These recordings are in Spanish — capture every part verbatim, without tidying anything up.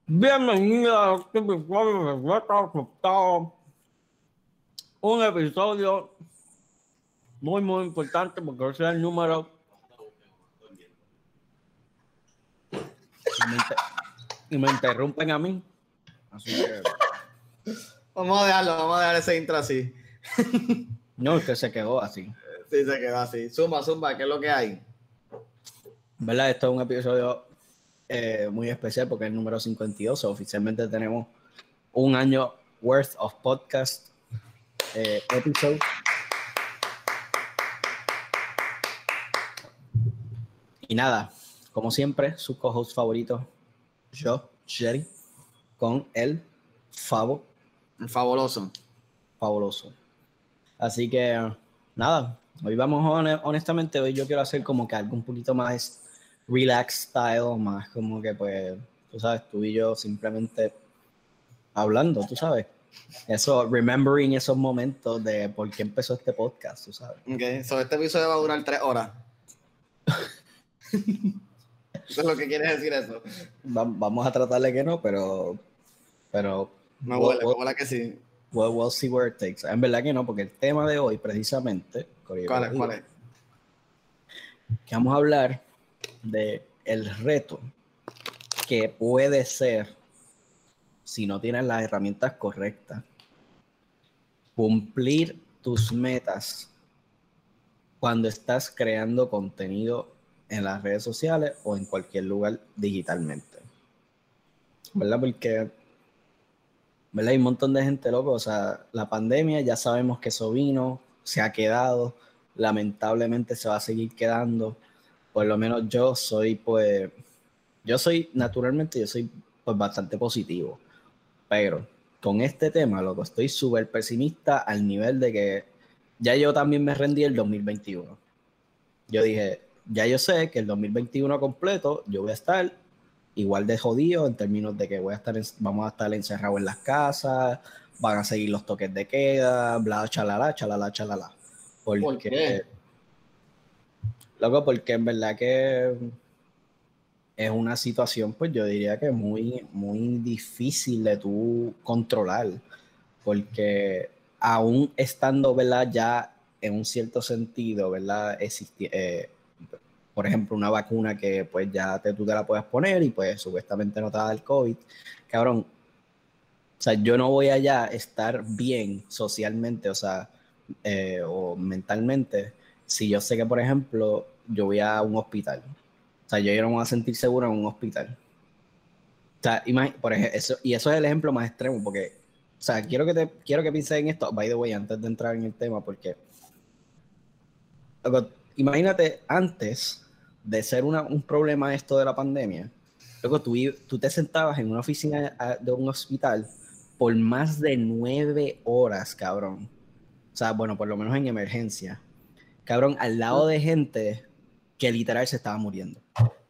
Bienvenida a este episodio de Reto Asustado. Un episodio muy, muy importante porque ese es el número. Y me, inter- y me interrumpen a mí. Así que. Vamos a dejarlo, vamos a dejar ese intro así. No, es que se quedó así. Sí, se quedó así. Zumba, zumba, ¿qué es lo que hay? ¿Verdad? Esto es un episodio eh, muy especial porque es el número cincuenta y dos. Oficialmente tenemos un año worth of podcast eh, episode. Y nada, como siempre, su co-host favorito, yo, Jerry, con el Favo. El fabuloso. Fabuloso. Así que, nada, hoy vamos, honestamente, hoy yo quiero hacer como que algo un poquito más relax style, más como que, pues, tú sabes, tú y yo simplemente hablando, tú sabes. Eso, remembering esos momentos de por qué empezó este podcast, tú sabes. Ok, so este episodio va a durar tres horas. Eso es lo que quieres decir eso. Va, vamos a tratarle que no, pero... pero Me we'll, huele, we'll, me huele que sí. We'll, we'll see where it takes. En verdad que no, porque el tema de hoy, precisamente, ¿Cuál es? ¿Cuál es? que vamos a hablar de el reto que puede ser, si no tienes las herramientas correctas, cumplir tus metas cuando estás creando contenido en las redes sociales o en cualquier lugar digitalmente. ¿Verdad? Porque, ¿verdad? Hay un montón de gente loco, o sea, la pandemia ya sabemos que eso vino, se ha quedado, lamentablemente se va a seguir quedando. Por lo menos yo soy, pues, yo soy, naturalmente, yo soy, pues, bastante positivo. Pero con este tema, loco, estoy súper pesimista al nivel de que ya yo también me rendí el dos mil veintiuno. Yo dije, ya yo sé que el dos mil veintiuno completo yo voy a estar igual de jodido en términos de que voy a estar, en, vamos a estar encerrados en las casas, van a seguir los toques de queda, bla, chalala, chalala, chalala. Porque, ¿Por qué? Loco, porque en verdad que es una situación, pues yo diría que muy, muy difícil de tú controlar, porque aún estando, ¿verdad? Ya en un cierto sentido, ¿verdad? Existi eh, por ejemplo, una vacuna que pues ya te, tú te la puedes poner y pues supuestamente no te da el COVID. Cabrón, o sea, yo no voy allá a estar bien socialmente, o sea, eh, o mentalmente, si yo sé que, por ejemplo, yo voy a un hospital. O sea, yo no me voy a sentir seguro en un hospital. O sea, por ejemplo, eso, y eso es el ejemplo más extremo, porque, o sea, quiero que, te, quiero que pienses en esto, by the way, antes de entrar en el tema, porque, loco, imagínate antes de ser una, un problema esto de la pandemia, luego tú, tú te sentabas en una oficina de un hospital por más de nueve horas, cabrón. O sea, bueno, por lo menos en emergencia. Cabrón, al lado de gente que literal se estaba muriendo.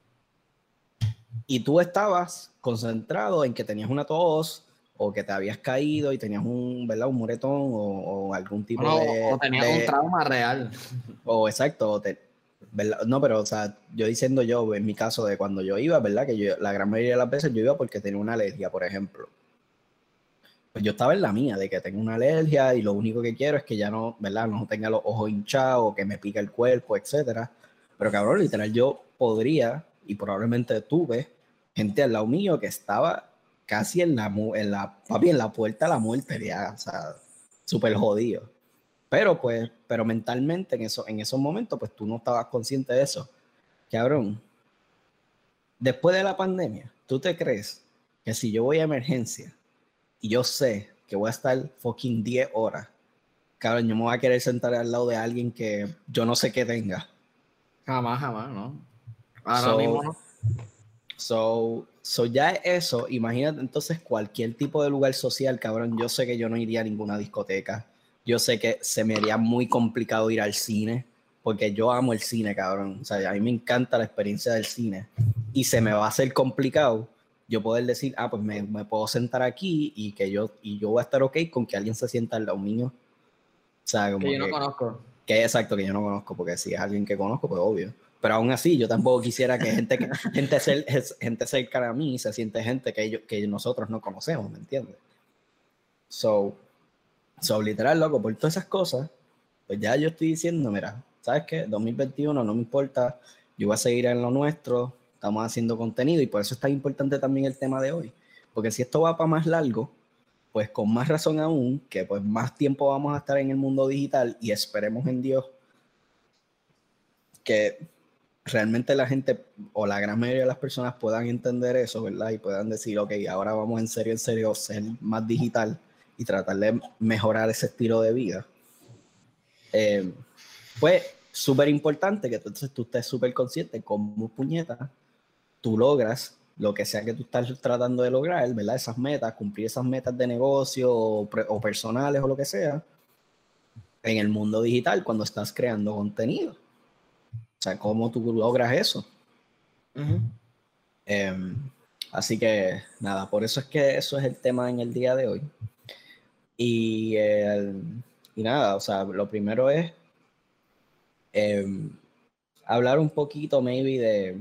Y tú estabas concentrado en que tenías una tos o que te habías caído y tenías un, ¿verdad? Un moretón o, o algún tipo no, de... O tenías de, un trauma real. O exacto, te, ¿verdad? No, pero o sea, yo diciendo yo, en mi caso de cuando yo iba, ¿verdad? Que yo, la gran mayoría de las veces yo iba porque tenía una alergia, por ejemplo. Pues yo estaba en la mía, de que tengo una alergia y lo único que quiero es que ya no, ¿verdad? No tenga los ojos hinchados, que me pica el cuerpo, etcétera. Pero cabrón, literal, yo podría, y probablemente tuve, gente al lado mío que estaba casi en la, en la, papi, en la puerta de la muerte, ya, o sea, súper jodido. Pero pues, pero mentalmente en, eso, en esos momentos, pues tú no estabas consciente de eso. Cabrón, después de la pandemia, ¿tú te crees que si yo voy a emergencia y yo sé que voy a estar fucking diez horas, cabrón, yo me voy a querer sentar al lado de alguien que yo no sé qué tenga? Jamás, jamás, ¿no? Ahora So, mismo no. So, so ya eso, imagínate entonces cualquier tipo de lugar social, cabrón. Yo sé que yo no iría a ninguna discoteca. Yo sé que se me haría muy complicado ir al cine, porque yo amo el cine, cabrón. O sea, a mí me encanta la experiencia del cine. Y se me va a hacer complicado yo poder decir, ah, pues me, me puedo sentar aquí y que yo, y yo voy a estar ok con que alguien se sienta al lado mío. O sea, como Que yo que, no conozco. que es exacto, que yo no conozco, porque si es alguien que conozco, pues obvio. Pero aún así, yo tampoco quisiera que gente, que, gente, cer, gente cercana a mí se siente gente que, ellos, que nosotros no conocemos, ¿me entiendes? So, so, literal, loco, por todas esas cosas, pues ya yo estoy diciendo, mira, ¿sabes qué? dos mil veintiuno no me importa, yo voy a seguir en lo nuestro, estamos haciendo contenido y por eso es tan importante también el tema de hoy. Porque si esto va para más largo, pues con más razón aún, que pues más tiempo vamos a estar en el mundo digital y esperemos en Dios que realmente la gente o la gran mayoría de las personas puedan entender eso, ¿verdad? Y puedan decir, ok, ahora vamos en serio, en serio, ser más digital y tratar de mejorar ese estilo de vida. Eh, pues súper importante que entonces tú estés súper consciente cómo puñeta tú logras lo que sea que tú estás tratando de lograr, ¿verdad? Esas metas, cumplir esas metas de negocio o, o personales o lo que sea en el mundo digital cuando estás creando contenido. O sea, ¿cómo tú logras eso? Uh-huh. Eh, así que nada, por eso es que eso es el tema en el día de hoy. Y, eh, y nada, o sea, lo primero es eh, hablar un poquito, maybe, de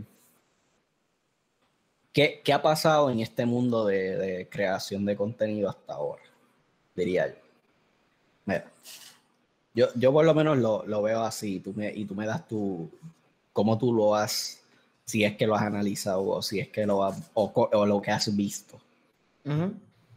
qué, qué ha pasado en este mundo de, de creación de contenido hasta ahora, diría yo. Mira, yo, yo por lo menos lo, lo veo así, tú me, y tú me das tu, cómo tú lo has, si es que lo has analizado o si es que lo has, o, o lo que has visto. Uh-huh.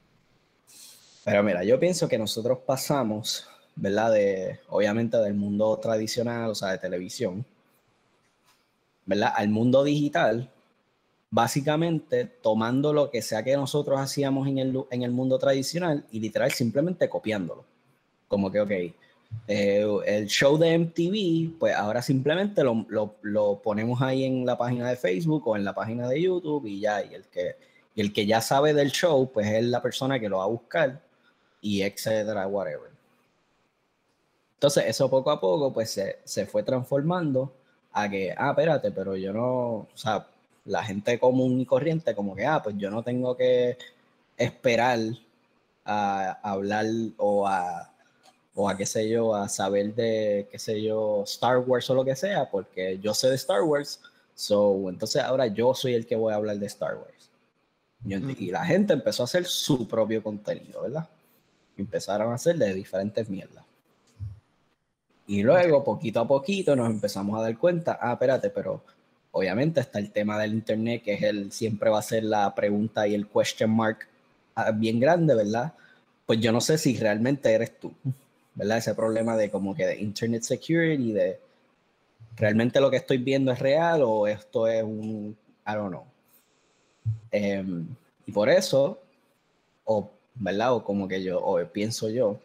Pero mira, yo pienso que nosotros pasamos, ¿verdad? De, obviamente del mundo tradicional, o sea, de televisión, ¿verdad? Al mundo digital, básicamente tomando lo que sea que nosotros hacíamos en el, en el mundo tradicional y literal simplemente copiándolo. Como que, ok, eh, el show de M T V, pues ahora simplemente lo, lo, lo ponemos ahí en la página de Facebook o en la página de YouTube y ya, y el que, y el que ya sabe del show, pues es la persona que lo va a buscar y etcétera, whatever. Entonces eso poco a poco pues se, se fue transformando a que, ah, espérate, pero yo no, o sea, la gente común y corriente como que, ah, pues yo no tengo que esperar a, a hablar o a, o a qué sé yo, a saber de, qué sé yo, Star Wars o lo que sea, porque yo sé de Star Wars, so, entonces ahora yo soy el que voy a hablar de Star Wars. Y, Uh-huh. y la gente empezó a hacer su propio contenido, ¿verdad? Empezaron a hacer de diferentes mierdas. Y luego, poquito a poquito, nos empezamos a dar cuenta, ah, espérate, pero obviamente está el tema del internet, que es el, siempre va a ser la pregunta y el question mark bien grande, ¿verdad? Pues yo no sé si realmente eres tú, ¿verdad? Ese problema de como que de internet security, de realmente lo que estoy viendo es real o esto es un, I don't know. Eh, y por eso, o, ¿verdad? O como que yo, o pienso yo,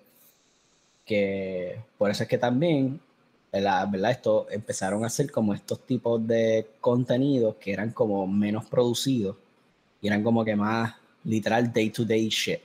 que por eso es que también, la verdad, esto empezaron a hacer como estos tipos de contenidos que eran como menos producidos y eran como que más literal day to day shit.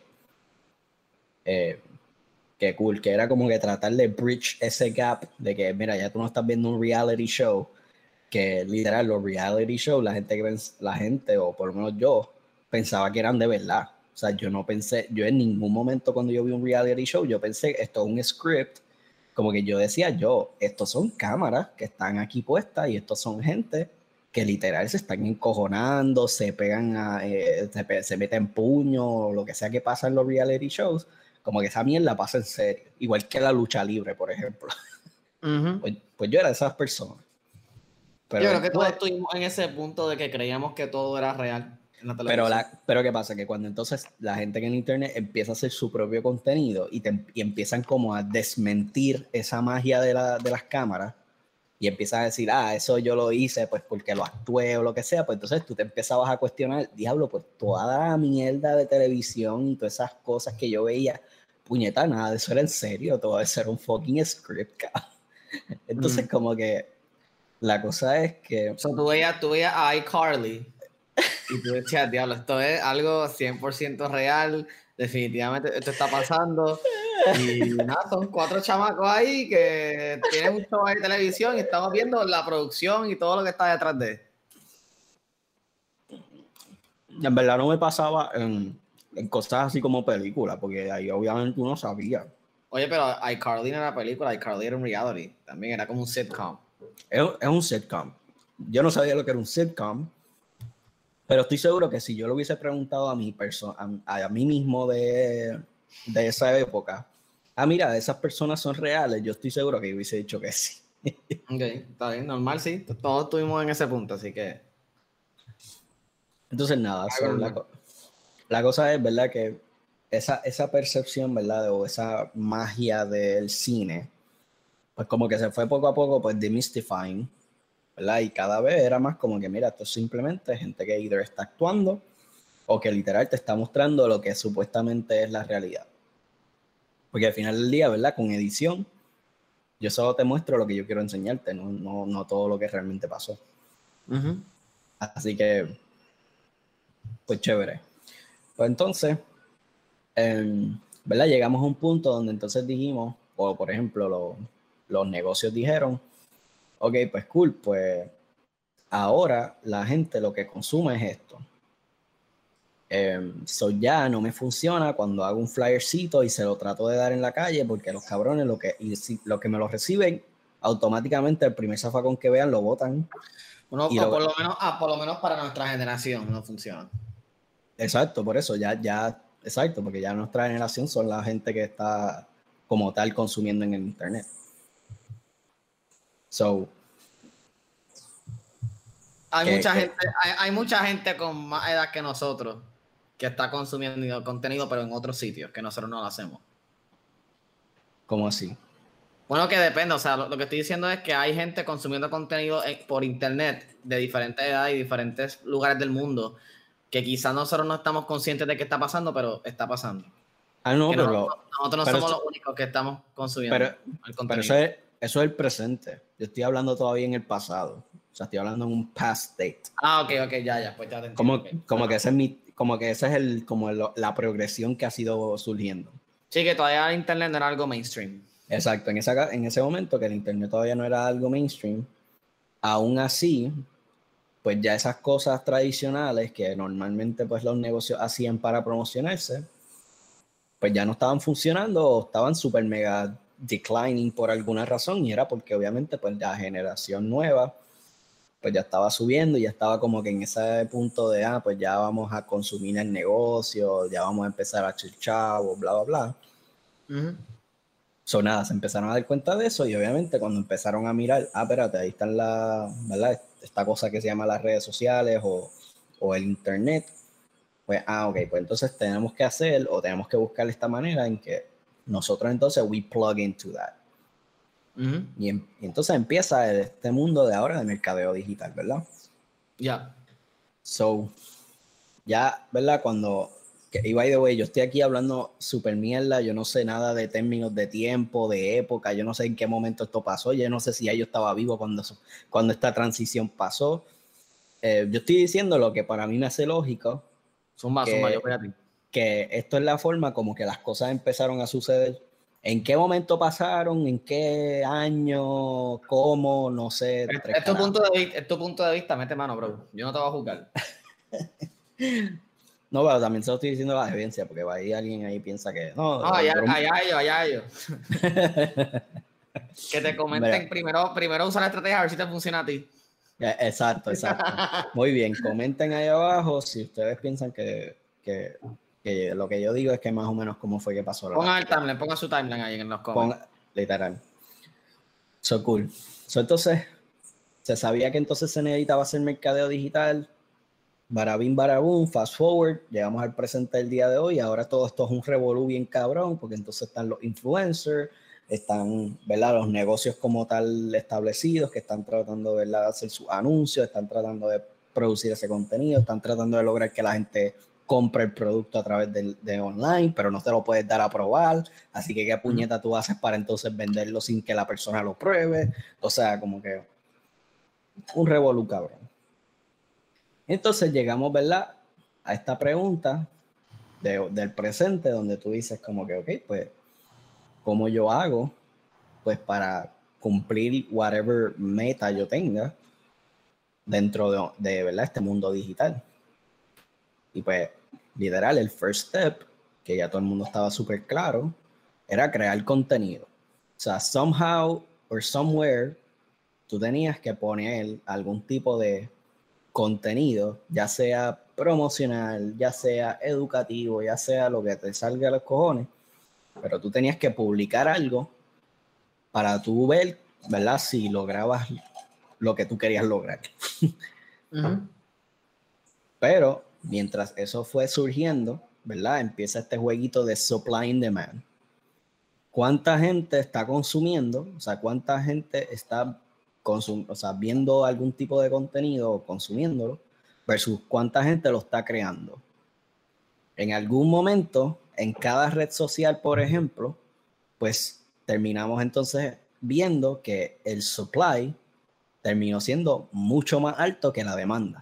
Eh, que cool, que era como que tratar de bridge ese gap de que, mira, ya tú no estás viendo un reality show, que literal los reality shows, la gente, que la gente, o por lo menos yo, pensaba que eran de verdad. O sea, yo no pensé, yo en ningún momento cuando yo vi un reality show, yo pensé, esto es un script, como que yo decía yo, estos son cámaras que están aquí puestas y estos son gente que literal se están encojonando, se pegan, a, eh, se, se meten puño, lo que sea que pasa en los reality shows, como que esa mierda pasa en serio, igual que la lucha libre, por ejemplo. Uh-huh. Pues, pues yo era de esas personas. Pero Yo creo que después, todos estuvimos en ese punto de que creíamos que todo era real en la pero, televisión. la, pero ¿qué pasa? Que cuando entonces la gente en el internet empieza a hacer su propio contenido y, te, y empiezan como a desmentir esa magia de, la, de las cámaras y empiezan a decir, ah, eso yo lo hice pues porque lo actué o lo que sea, pues entonces tú te empezabas a cuestionar, diablo, pues toda la mierda de televisión y todas esas cosas que yo veía, puñeta, nada de eso era en serio, todo eso era un fucking script, cabrón. Entonces Mm. como que la cosa es que... O sea, tú veías, tú veías a iCarly y tú decías, diablo, esto es algo cien por ciento real, definitivamente esto está pasando. Y nada, son cuatro chamacos ahí que tienen un show de televisión y estamos viendo la producción y todo lo que está detrás de. En verdad no me pasaba en, en cosas así como películas, porque ahí obviamente uno sabía. Oye, pero iCarly no era película, iCarly era un reality, también era como un sitcom. Es, es un sitcom. yo no sabía lo que era un sitcom, pero estoy seguro que si yo lo hubiese preguntado a mi persona, a, a mí mismo de, de esa época, ah, mira, esas personas son reales, yo estoy seguro que yo hubiese dicho que sí. Ok, está bien, normal, sí. Todos estuvimos en ese punto, así que... Entonces, nada, so, la, la cosa es, ¿verdad? Que esa, esa percepción, ¿verdad? O esa magia del cine, pues como que se fue poco a poco, pues demystifying, ¿verdad? Y cada vez era más como que, mira, esto es simplemente gente que either está actuando o que literal te está mostrando lo que supuestamente es la realidad. Porque al final del día, ¿verdad? Con edición, yo solo te muestro lo que yo quiero enseñarte, no, no, no todo lo que realmente pasó. Uh-huh. Así que, pues chévere. Pues entonces, eh, ¿verdad? Llegamos a un punto donde entonces dijimos, o por ejemplo, lo, los negocios dijeron, ok, pues cool, pues ahora la gente lo que consume es esto. Eh, so ya no me funciona cuando hago un flyercito y se lo trato de dar en la calle porque los cabrones lo que, y si, lo que me lo reciben, automáticamente el primer zafacón que vean lo botan. Bueno, o lo, por, lo menos, ah, por lo menos para nuestra generación no funciona. Exacto, por eso ya, ya, exacto, porque ya nuestra generación son la gente que está como tal consumiendo en el internet. So, hay que, mucha que, gente, hay, hay mucha gente con más edad que nosotros que está consumiendo contenido, pero en otros sitios, que nosotros no lo hacemos. ¿Cómo así? Bueno, que depende, o sea, lo, lo que estoy diciendo es que hay gente consumiendo contenido en, por internet de diferentes edades y diferentes lugares del mundo, que quizás nosotros no estamos conscientes de qué está pasando, pero está pasando. Ah, no, que pero, nosotros, nosotros no somos eso, los únicos que estamos consumiendo pero, el contenido. pero eso, es, eso es el presente. Yo estoy hablando todavía en el pasado. O sea, estoy hablando en un past state. Ah, ok, ok, ya, ya, pues ya te entiendo. Como, Okay. como que ese es mi, como que esa es el, como el, la progresión que ha sido surgiendo. Sí, que todavía el internet no era algo mainstream. Exacto, en, esa, en ese momento que el internet todavía no era algo mainstream, aún así, pues ya esas cosas tradicionales que normalmente pues los negocios hacían para promocionarse, pues ya no estaban funcionando o estaban súper mega declining por alguna razón, y era porque obviamente pues la generación nueva pues ya estaba subiendo y ya estaba como que en ese punto de, ah, pues ya vamos a consumir el negocio, ya vamos a empezar a echar chavos, bla, bla, bla. Uh-huh. So, nada, se empezaron a dar cuenta de eso y obviamente cuando empezaron a mirar, ah, espérate, ahí están la, ¿verdad? Esta cosa que se llama las redes sociales o, o el internet, pues, ah, ok, pues entonces tenemos que hacer o tenemos que buscar esta manera en que nosotros entonces we plug into that. Uh-huh. Y, y entonces empieza este mundo de ahora de mercadeo digital, ¿verdad? Ya. Yeah. So, ya, ¿verdad? Cuando, que, y by the way, yo estoy aquí hablando súper mierda, yo no sé nada de términos de tiempo, de época, yo no sé en qué momento esto pasó, yo no sé si ya yo estaba vivo cuando, cuando esta transición pasó. Eh, yo estoy diciendo lo que para mí me hace lógico. Zumba, que, zumba, yo voy a ti. Que esto es la forma como que las cosas empezaron a suceder. ¿En qué momento pasaron? ¿En qué año? ¿Cómo? No sé. Es, es, tu punto de vista, es tu punto de vista, mete mano, bro. Yo no te voy a juzgar. No, pero también se lo estoy diciendo a la audiencia, porque va ahí alguien ahí piensa que no. No, allá, allá ellos, allá ellos. Que te comenten Mira. primero, primero usa la estrategia a ver si te funciona a ti. Exacto, exacto. Muy bien, comenten ahí abajo si ustedes piensan que, que, que lo que yo digo es que más o menos cómo fue que pasó. Pongan el timeline, pongan su timeline ahí en los comments. Ponga, literal. So cool. So entonces, se sabía que entonces se necesitaba hacer mercadeo digital. Barabín, barabún, fast forward, llegamos al presente del día de hoy. Ahora todo esto es un revolú bien cabrón, porque entonces están los influencers, están, ¿verdad?, los negocios como tal establecidos que están tratando, ¿verdad?, de hacer sus anuncios, están tratando de producir ese contenido, están tratando de lograr que la gente compre el producto a través de, de online, pero no te lo puedes dar a probar, así que qué puñeta tú haces para entonces venderlo sin que la persona lo pruebe. O sea, como que un revolú cabrón. Entonces llegamos, ¿verdad?, a esta pregunta de, del presente, donde tú dices como que, ok, pues, ¿cómo yo hago pues para cumplir whatever meta yo tenga dentro de, de ¿verdad?, este mundo digital? Y pues, literal, el first step, que ya todo el mundo estaba súper claro, era crear contenido. O sea, somehow or somewhere, tú tenías que poner algún tipo de contenido, ya sea promocional, ya sea educativo, ya sea lo que te salga a los cojones, pero tú tenías que publicar algo para tú ver, ¿verdad? Si lograbas lo que tú querías lograr. Uh-huh. Pero mientras eso fue surgiendo, ¿verdad? Empieza este jueguito de supply and demand. ¿Cuánta gente está consumiendo? O sea, ¿cuánta gente está consum o sea, viendo algún tipo de contenido o consumiéndolo versus cuánta gente lo está creando? En algún momento, en cada red social, por ejemplo, pues terminamos entonces viendo que el supply terminó siendo mucho más alto que la demanda.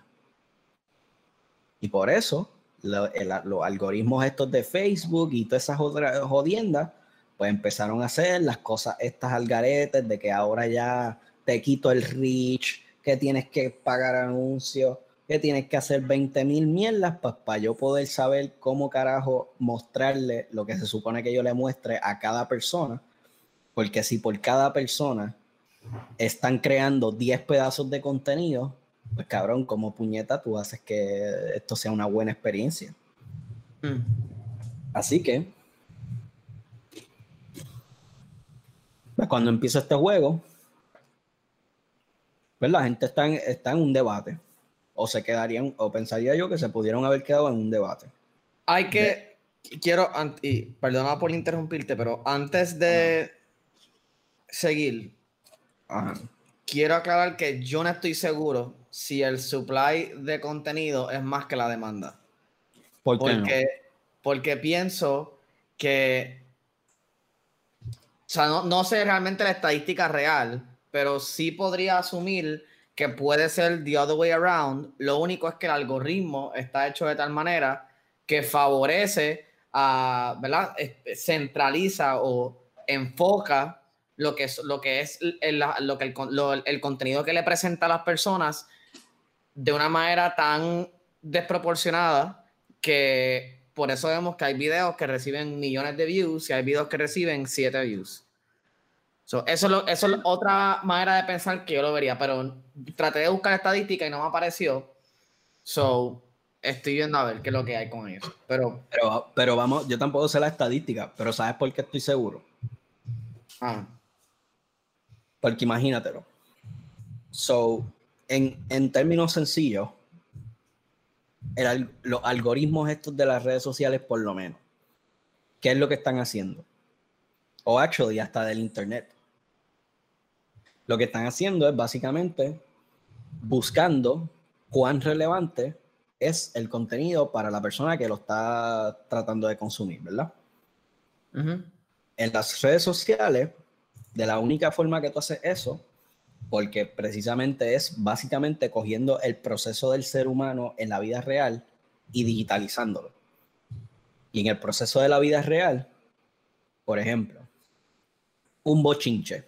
Y por eso lo, el, los algoritmos estos de Facebook y todas esas otras jodiendas, pues empezaron a hacer las cosas estas al garete, de que ahora ya te quito el reach, que tienes que pagar anuncios, que tienes que hacer veinte mil mierdas pues, para yo poder saber cómo carajo mostrarle lo que se supone que yo le muestre a cada persona. Porque si por cada persona están creando diez pedazos de contenido, pues cabrón, como puñeta tú haces que esto sea una buena experiencia. Mm. Así que, pues cuando empieza este juego, pues la gente está en, está en un debate. O se quedarían, o pensaría yo que se pudieron haber quedado en un debate. Hay que, de... quiero, y perdona por interrumpirte, pero antes de Ajá. seguir, Ajá. quiero aclarar que yo no estoy seguro si el supply de contenido es más que la demanda. ¿Por qué porque, no? Porque pienso que, o sea, no, no sé realmente la estadística real, pero sí podría asumir que puede ser the other way around. Lo único es que el algoritmo está hecho de tal manera que favorece a, ¿verdad? Centraliza o enfoca lo que es, lo que es el, lo que el, lo, el contenido que le presenta a las personas de una manera tan desproporcionada que por eso vemos que hay videos que reciben millones de views y hay videos que reciben siete views. So, eso, es lo, eso es otra manera de pensar que yo lo vería, pero traté de buscar estadística y no me apareció. So, estoy viendo a ver qué es lo que hay con eso. Pero, pero, pero vamos, yo tampoco sé la estadística, pero ¿sabes por qué estoy seguro? Ah. Porque imagínatelo. So, en, en términos sencillos, el, los algoritmos estos de las redes sociales, por lo menos, ¿qué es lo que están haciendo? O actually, hasta del internet. Lo que están haciendo es básicamente buscando cuán relevante es el contenido para la persona que lo está tratando de consumir, ¿verdad? Uh-huh. En las redes sociales, de la única forma que tú haces eso, porque precisamente es básicamente cogiendo el proceso del ser humano en la vida real y digitalizándolo. Y en el proceso de la vida real, por ejemplo, un bochinche.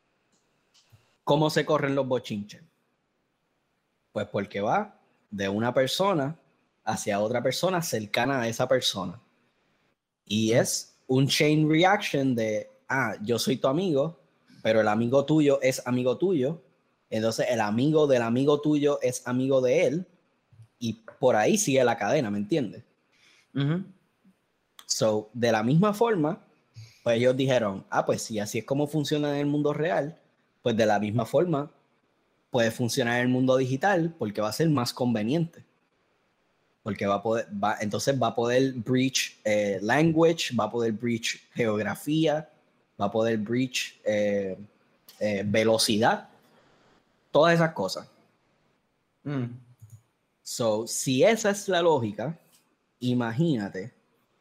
¿Cómo se corren los bochinches? Pues porque va de una persona hacia otra persona cercana a esa persona. Y es un chain reaction de, ah, yo soy tu amigo, pero el amigo tuyo es amigo tuyo. Entonces el amigo del amigo tuyo es amigo de él. Y por ahí sigue la cadena, ¿me entiendes? Uh-huh. So, de la misma forma, pues ellos dijeron, ah, pues si así es como funciona en el mundo real, pues de la misma forma puede funcionar en el mundo digital porque va a ser más conveniente. Porque va a poder, va, entonces va a poder breach eh, language, va a poder breach geografía, va a poder breach eh, eh, velocidad, todas esas cosas. Mm. So, si esa es la lógica, imagínate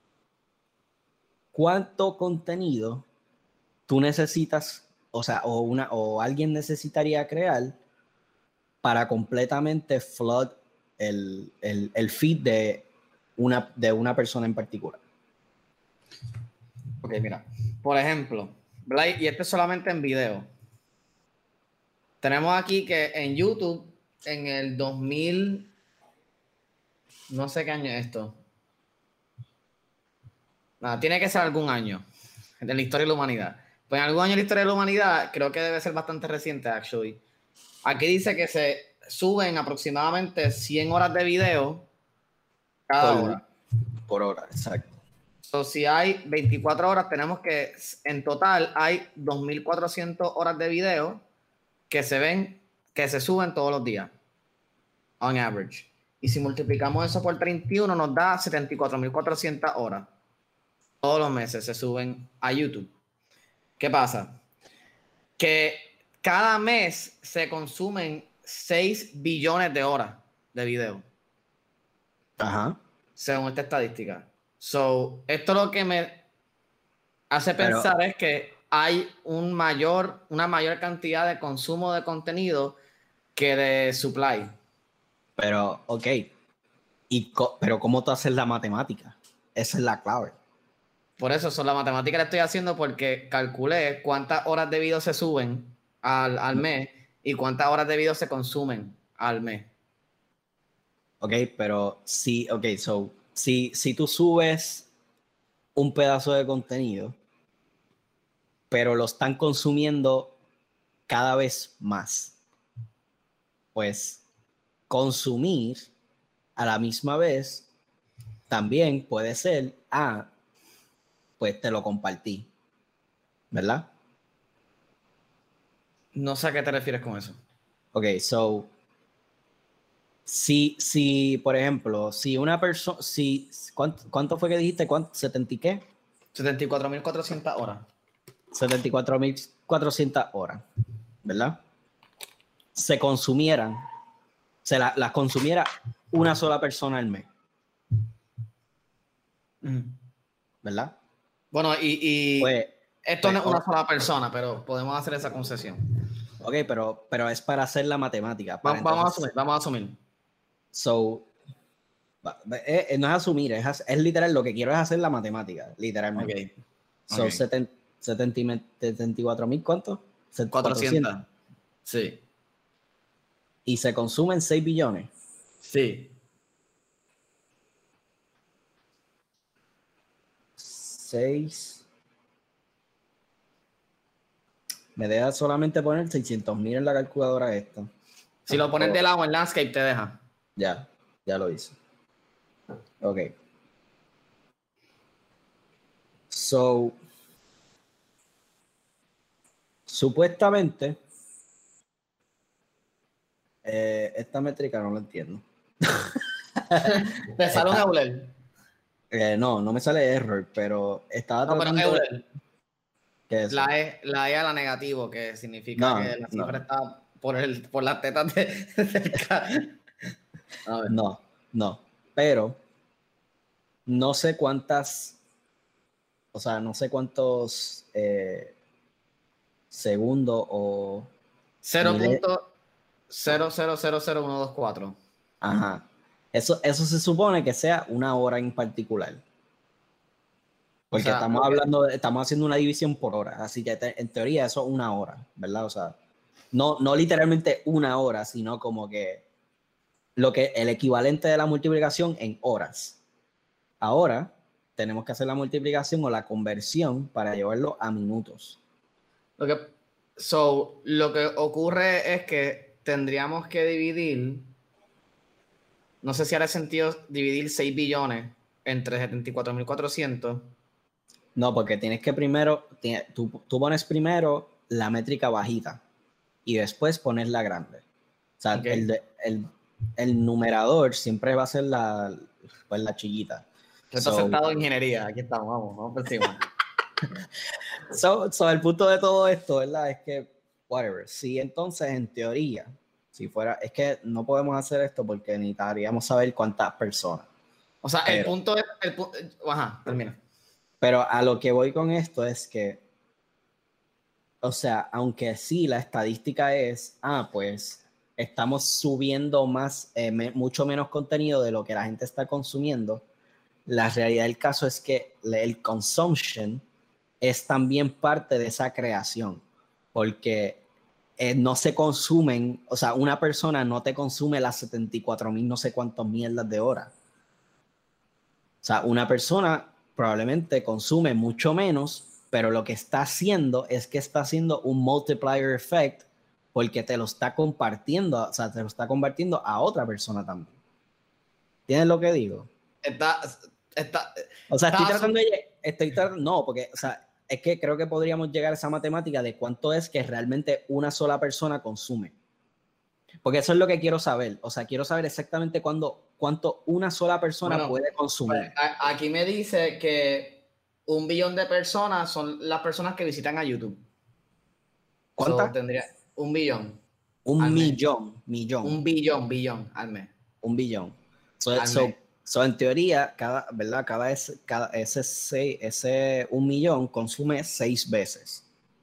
cuánto contenido tú necesitas, o sea, o, una, o alguien necesitaría crear para completamente flood el, el, el feed de una, de una persona en particular. Ok, mira. Por ejemplo, y esto es solamente en video. Tenemos aquí que en YouTube, en el dos mil, no sé qué año es esto. Nada, tiene que ser algún año de la historia de la humanidad. Pues en algún año de la historia de la humanidad, creo que debe ser bastante reciente, actually. Aquí dice que se suben aproximadamente cien horas de video cada por, hora. Por hora, exacto. So, si hay veinticuatro horas, tenemos que en total hay dos mil cuatrocientas horas de video que se ven, que se suben todos los días, on average. Y si multiplicamos eso por treinta y uno, nos da setenta y cuatro mil cuatrocientas horas. Todos los meses se suben a YouTube. ¿Qué pasa? Que cada mes se consumen seis billones de horas de video. Ajá. Según esta estadística. So, esto lo que me hace pensar Pero, es que hay un mayor, una mayor cantidad de consumo de contenido que de supply. Pero, ok. Y co pero ¿cómo tú haces la matemática? Esa es la clave. Por eso, son la matemática la estoy haciendo porque calculé cuántas horas de video se suben al, al mes y cuántas horas de video se consumen al mes. Ok, pero sí, ok, so, si, si tú subes un pedazo de contenido, pero lo están consumiendo cada vez más, pues consumir a la misma vez también puede ser, ah, pues te lo compartí, ¿verdad? No sé a qué te refieres con eso. Ok, so, si, si por ejemplo, si una persona, si, ¿cuánto, ¿cuánto fue que dijiste? ¿Cuánto? ¿setenta y qué? setenta y cuatro mil cuatrocientas horas. setenta y cuatro mil cuatrocientas horas, ¿verdad? Se consumieran, se las la consumiera una sola persona al mes, ¿verdad? Bueno, y, y pues, esto pues, no es una sola persona, pero podemos hacer esa concesión. Ok, pero, pero es para hacer la matemática. Para vamos, entonces, a asumir, vamos a asumir. So, eh, eh, no es asumir, es, es literal, lo que quiero es hacer la matemática, literalmente. Okay. So, okay. setenta y cuatro mil, ¿cuánto? cuatrocientos. Sí. Y se consumen seis billones. Sí. seis. Me deja solamente poner seiscientos mil en la calculadora esta. Si lo pones oh. de lado en landscape, te deja. Ya, ya lo hice. Ok. So, supuestamente, eh, esta métrica no la entiendo. ¿Te sale un Euler? Eh, no, no me sale error, pero estaba no, tratando... pero Euler. ¿Qué es la, e, la E a la negativo, que significa no, que la cifra no. está por, el, por las tetas de, de No, no, pero no sé cuántas, o sea, no sé cuántos eh, segundos o... cero punto cero cero cero cero uno dos cuatro. Ajá. Eso, eso se supone que sea una hora en particular. Porque o sea, estamos okay. hablando, de, estamos haciendo una división por hora. Así que te, en teoría eso es una hora, ¿verdad? O sea, no, no literalmente una hora, sino como que lo que el equivalente de la multiplicación en horas. Ahora tenemos que hacer la multiplicación o la conversión para llevarlo a minutos. Lo que, so, lo que ocurre es que tendríamos que dividir, no sé si hará sentido dividir seis billones entre setenta y cuatro mil cuatrocientos. No, porque tienes que primero, tú, tú pones primero la métrica bajita y después pones la grande. O sea, okay. el, el, el numerador siempre va a ser la, pues, la chiquita. Esto so, sentado en ingeniería, aquí estamos, vamos, vamos por encima. so, so, el punto de todo esto, ¿verdad? Es que, whatever, si entonces en teoría, si fuera, es que no podemos hacer esto porque necesitaríamos saber cuántas personas. O sea, pero, el punto es, el, ajá, termina. Pero a lo que voy con esto es que, o sea, aunque sí la estadística es, ah, pues estamos subiendo más, eh, me, mucho menos contenido de lo que la gente está consumiendo, la realidad del caso es que el consumption es también parte de esa creación, porque eh, no se consumen, o sea, una persona no te consume las setenta y cuatro mil no sé cuántas mierdas de horas. O sea, una persona probablemente consume mucho menos, pero lo que está haciendo es que está haciendo un multiplier effect porque te lo está compartiendo, o sea, te lo está compartiendo a otra persona también. ¿Tienes lo que digo? Está, está, o sea, estoy está tratando de... Estoy tratando, no, porque, o sea, es que creo que podríamos llegar a esa matemática de cuánto es que realmente una sola persona consume. Porque eso es lo que quiero saber. O sea, quiero saber exactamente cuándo, cuánto una sola persona bueno, puede consumir. Pues, aquí me dice que un billón de personas son las personas que visitan a YouTube. ¿Cuántas? So, tendría un billón. Un millón, millón. Un billón, billón al mes. Un billón. So, al so, mes. so en teoría, cada, ¿verdad? Cada, ese, cada ese, seis, ese un millón consume seis veces.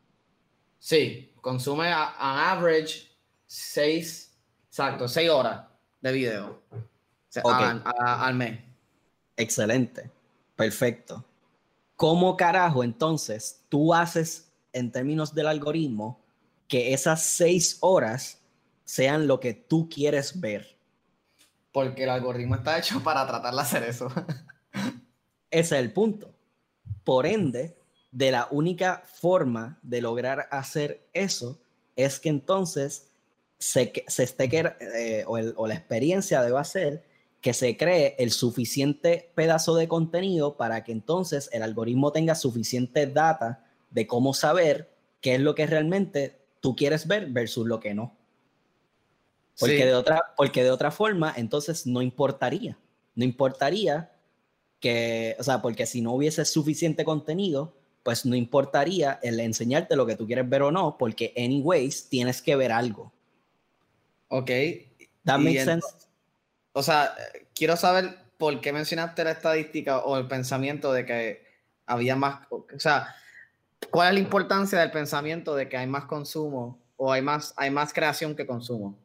Sí, consume a, a average seis, exacto, seis horas de video. O sea, Okay. a, a, al mes. Excelente. Perfecto. ¿Cómo carajo entonces tú haces en términos del algoritmo que esas seis horas sean lo que tú quieres ver? Porque el algoritmo está hecho para tratar de hacer eso. Ese es el punto. Por ende, de la única forma de lograr hacer eso es que entonces se, se esté, eh, o, el, o la experiencia deba ser que se cree el suficiente pedazo de contenido para que entonces el algoritmo tenga suficiente data de cómo saber qué es lo que realmente tú quieres ver versus lo que no. Porque, Sí. de otra, porque de otra forma, entonces no importaría. No importaría que, o sea, porque si no hubiese suficiente contenido, pues no importaría el enseñarte lo que tú quieres ver o no, porque anyways tienes que ver algo. Ok. That y makes sense. O sea, quiero saber por qué mencionaste la estadística o el pensamiento de que había más, o sea, ¿cuál es la importancia del pensamiento de que hay más consumo o hay más, hay más creación que consumo?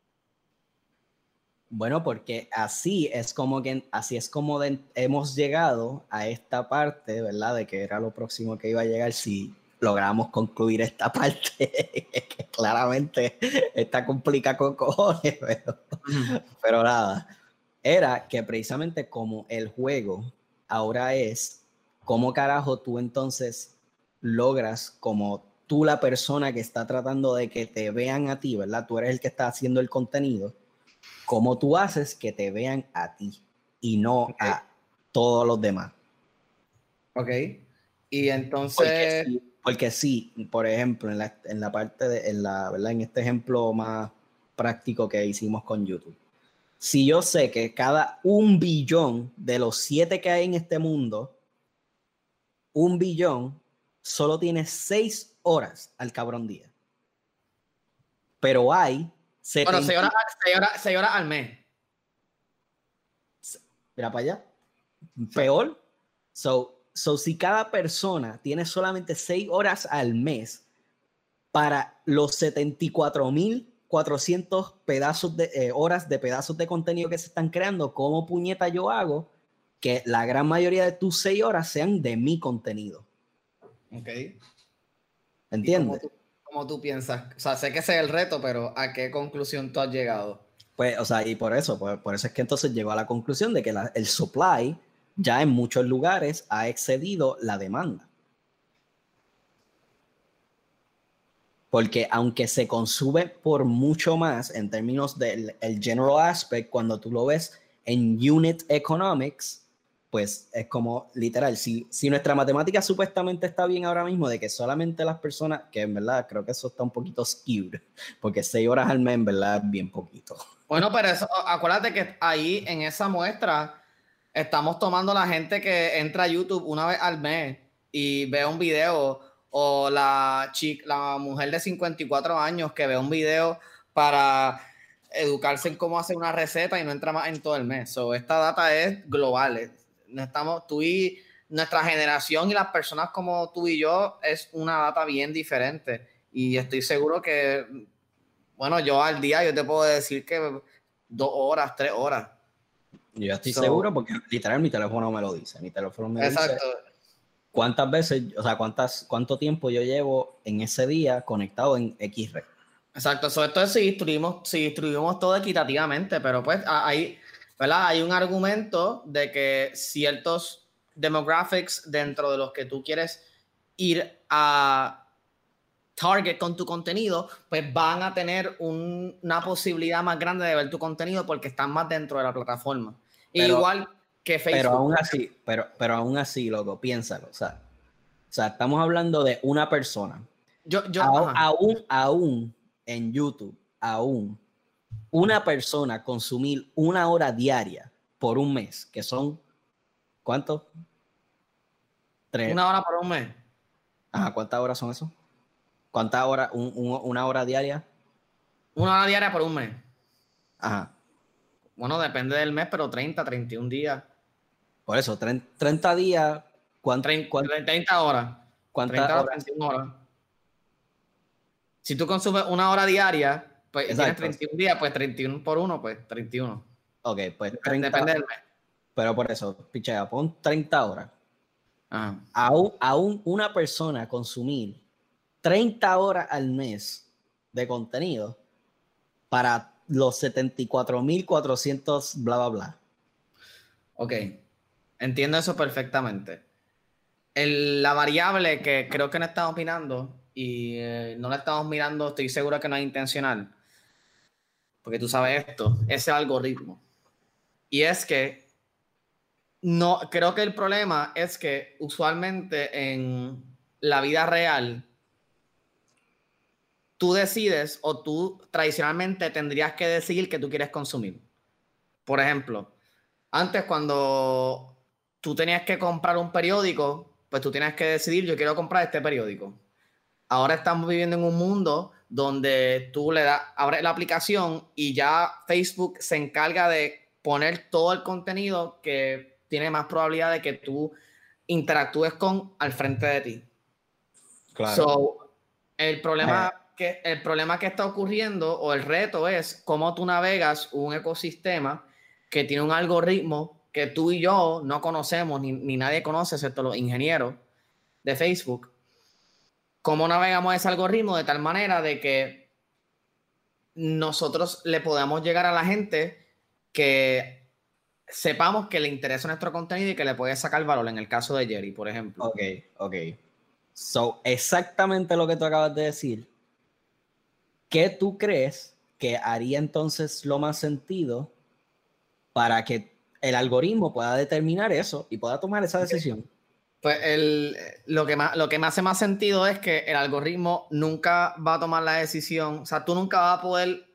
Bueno, porque así es como que así es como de, hemos llegado a esta parte, ¿verdad? De que era lo próximo que iba a llegar si logramos concluir esta parte, que claramente está complicada con cojones, pero, pero nada. Era que precisamente como el juego ahora es, ¿cómo carajo tú entonces logras como tú la persona que está tratando de que te vean a ti, ¿verdad? Tú eres el que está haciendo el contenido. ¿Cómo tú haces que te vean a ti y no Okay. a todos los demás? Ok. Y entonces... Porque sí, porque sí, por ejemplo, en la, en la parte de, en la, ¿verdad? En este ejemplo más práctico que hicimos con YouTube. Si yo sé que cada un billón de los siete que hay en este mundo, un billón solo tiene seis horas al cabrón día. Pero hay setenta... Bueno, seis horas, seis horas, seis horas al mes. Mira para allá. Peor. So, so, si cada persona tiene solamente seis horas al mes para los setenta y cuatro mil cuatrocientos pedazos de eh, horas de pedazos de contenido que se están creando, ¿cómo puñeta yo hago que la gran mayoría de tus seis horas sean de mi contenido? Ok. ¿Entiendes? ¿Y cómo tú, cómo tú piensas? O sea, sé que ese es el reto, pero ¿a qué conclusión tú has llegado? Pues, o sea, y por eso, por, por eso es que entonces llegó a la conclusión de que la, el supply ya en muchos lugares ha excedido la demanda. Porque aunque se consume por mucho más en términos del el general aspect, cuando tú lo ves en unit economics, pues es como literal, si, si nuestra matemática supuestamente está bien ahora mismo de que solamente las personas, que en verdad creo que eso está un poquito skewed, porque seis horas al mes en verdad es bien poquito. Bueno, pero eso, acuérdate que ahí en esa muestra estamos tomando la gente que entra a YouTube una vez al mes y ve un video, o la chica, la mujer de cincuenta y cuatro años que ve un video para educarse en cómo hacer una receta y no entra más en todo el mes. So, esta data es global. No estamos, tú y nuestra generación y las personas como tú y yo es una data bien diferente. Y estoy seguro que, bueno, yo al día yo te puedo decir que dos horas, tres horas. Yo estoy So, seguro porque literal mi teléfono me lo dice. Mi teléfono me exacto. dice cuántas veces, o sea, cuántas, cuánto tiempo yo llevo en ese día conectado en X red. Exacto, so, esto es si distribuimos, si distribuimos todo equitativamente, pero pues hay, ¿verdad? Hay un argumento de que ciertos demographics dentro de los que tú quieres ir a target con tu contenido, pues van a tener un, una posibilidad más grande de ver tu contenido porque están más dentro de la plataforma. Pero, Igual que Facebook. Pero aún así, pero, pero aún así, loco, piénsalo. O sea, o sea, estamos hablando de una persona. Yo, yo, A, aún, aún en YouTube, aún una persona consumir una hora diaria por un mes, que son, ¿cuánto? Tres. Una hora por un mes. Ajá, ¿cuántas horas son eso? ¿Cuántas horas? Un, un, ¿Una hora diaria? Una hora diaria por un mes. Ajá. Bueno, depende del mes, pero treinta, treinta y un días. Por eso, treinta días. ¿Cuánto, treinta horas. ¿Cuántas treinta horas? treinta y una horas. Si tú consumes una hora diaria, pues tienes treinta y un días, pues treinta y uno por uno, pues treinta y uno. Ok, pues depende, treinta. Depende del mes. Pero por eso, pichea, pon treinta horas. Ajá. Aún, aún una persona consumir treinta horas al mes de contenido para los setenta y cuatro mil cuatrocientos bla, bla, bla. Ok, entiendo eso perfectamente. El, la variable que creo que no estamos mirando y eh, no la estamos mirando, estoy seguro que no es intencional, porque tú sabes esto, es el algoritmo. Y es que no, creo que el problema es que usualmente en la vida real tú decides o tú tradicionalmente tendrías que decidir que tú quieres consumir. Por ejemplo, antes cuando tú tenías que comprar un periódico, pues tú tienes que decidir, yo quiero comprar este periódico. Ahora estamos viviendo en un mundo donde tú le das, abres la aplicación y ya Facebook se encarga de poner todo el contenido que tiene más probabilidad de que tú interactúes con al frente de ti. Claro. So, el problema, eh. que, el problema que está ocurriendo o el reto es cómo tú navegas un ecosistema que tiene un algoritmo que tú y yo no conocemos, ni, ni nadie conoce, excepto los ingenieros de Facebook. ¿Cómo navegamos ese algoritmo de tal manera de que nosotros le podamos llegar a la gente que sepamos que le interesa nuestro contenido y que le puede sacar valor? En el caso de Jerry, por ejemplo. Ok, ok. So, exactamente lo que tú acabas de decir. ¿Qué tú crees que haría entonces lo más sentido para que el algoritmo pueda determinar eso y pueda tomar esa decisión? Pues el, lo, que más, lo que me hace más sentido es que el algoritmo nunca va a tomar la decisión. O sea, tú nunca vas a poder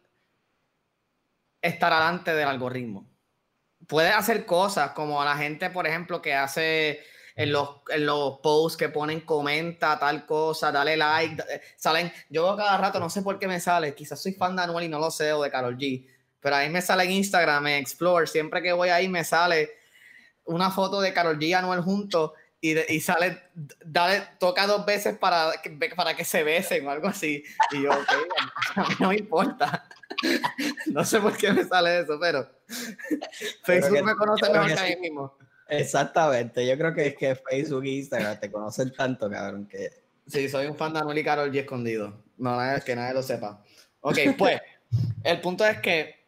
estar adelante del algoritmo. Puedes hacer cosas como la gente, por ejemplo, que hace en los, en los posts que ponen comenta tal cosa, dale like, salen, yo veo cada rato, no sé por qué me sale, quizás soy fan de Anuel y no lo sé, o de Karol G, pero ahí me sale en Instagram, en Explore, siempre que voy ahí me sale una foto de Karol G y Anuel juntos y, de, y sale, dale, toca dos veces para, para que se besen o algo así, y yo, ok, a mí no me importa. No sé por qué me sale eso, pero Facebook que, me conoce mejor que, que a mí mismo. Exactamente, yo creo que es que Facebook e Instagram te conocen tanto, cabrón, que... Sí, soy un fan de Anuel y Karol G escondido. No, nada, que nadie lo sepa. Ok, pues, el punto es que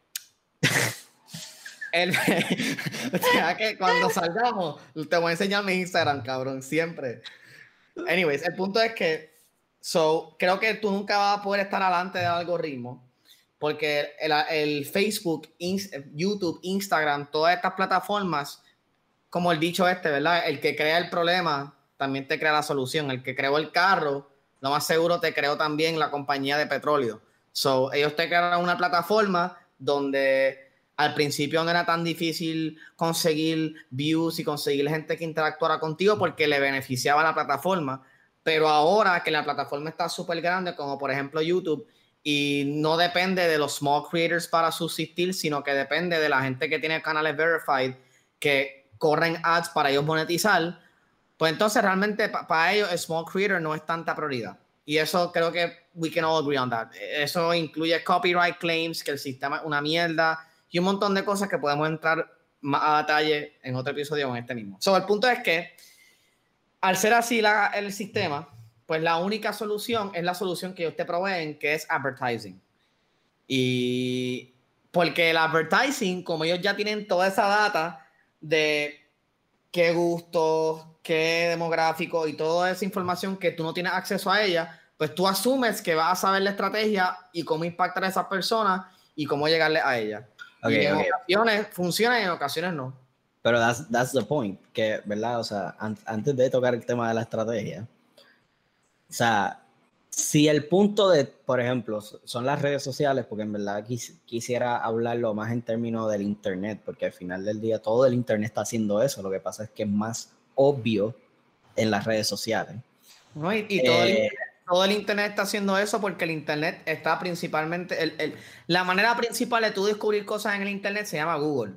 el, o sea, que cuando salgamos te voy a enseñar mi Instagram, cabrón, siempre. Anyways, el punto es que so, creo que tú nunca vas a poder estar adelante del algoritmo porque el, el Facebook, YouTube, Instagram, todas estas plataformas, como el dicho este, ¿verdad? El que crea el problema también te crea la solución. El que creó el carro, lo más seguro te creó también la compañía de petróleo. So, ellos te crearon una plataforma donde al principio no era tan difícil conseguir views y conseguir gente que interactuara contigo porque le beneficiaba a la plataforma. Pero ahora que la plataforma está súper grande, como por ejemplo YouTube, y no depende de los small creators para subsistir, sino que depende de la gente que tiene canales verified que corren ads para ellos monetizar, pues entonces realmente pa para ellos el small creator no es tanta prioridad. Y eso creo que we can all agree on that. Eso incluye copyright claims, que el sistema es una mierda y un montón de cosas que podemos entrar más a detalle en otro episodio con este mismo. So, el punto es que al ser así la, el sistema, pues la única solución es la solución que ellos te proveen, que es advertising. Y porque el advertising, como ellos ya tienen toda esa data de qué gustos, qué demográfico y toda esa información que tú no tienes acceso a ella, pues tú asumes que vas a saber la estrategia y cómo impactar a esas personas y cómo llegarle a ellas. Okay, y en okay. ocasiones funciona y en ocasiones no. Pero that's, that's the point, que, ¿verdad? O sea, an antes de tocar el tema de la estrategia, o sea, si el punto de, por ejemplo, son las redes sociales, porque en verdad quis quisiera hablarlo más en términos del internet, porque al final del día todo el internet está haciendo eso, lo que pasa es que es más obvio en las redes sociales. No, y y eh, todo, el internet, todo el internet está haciendo eso porque el internet está principalmente, el, el, la manera principal de tú descubrir cosas en el internet se llama Google.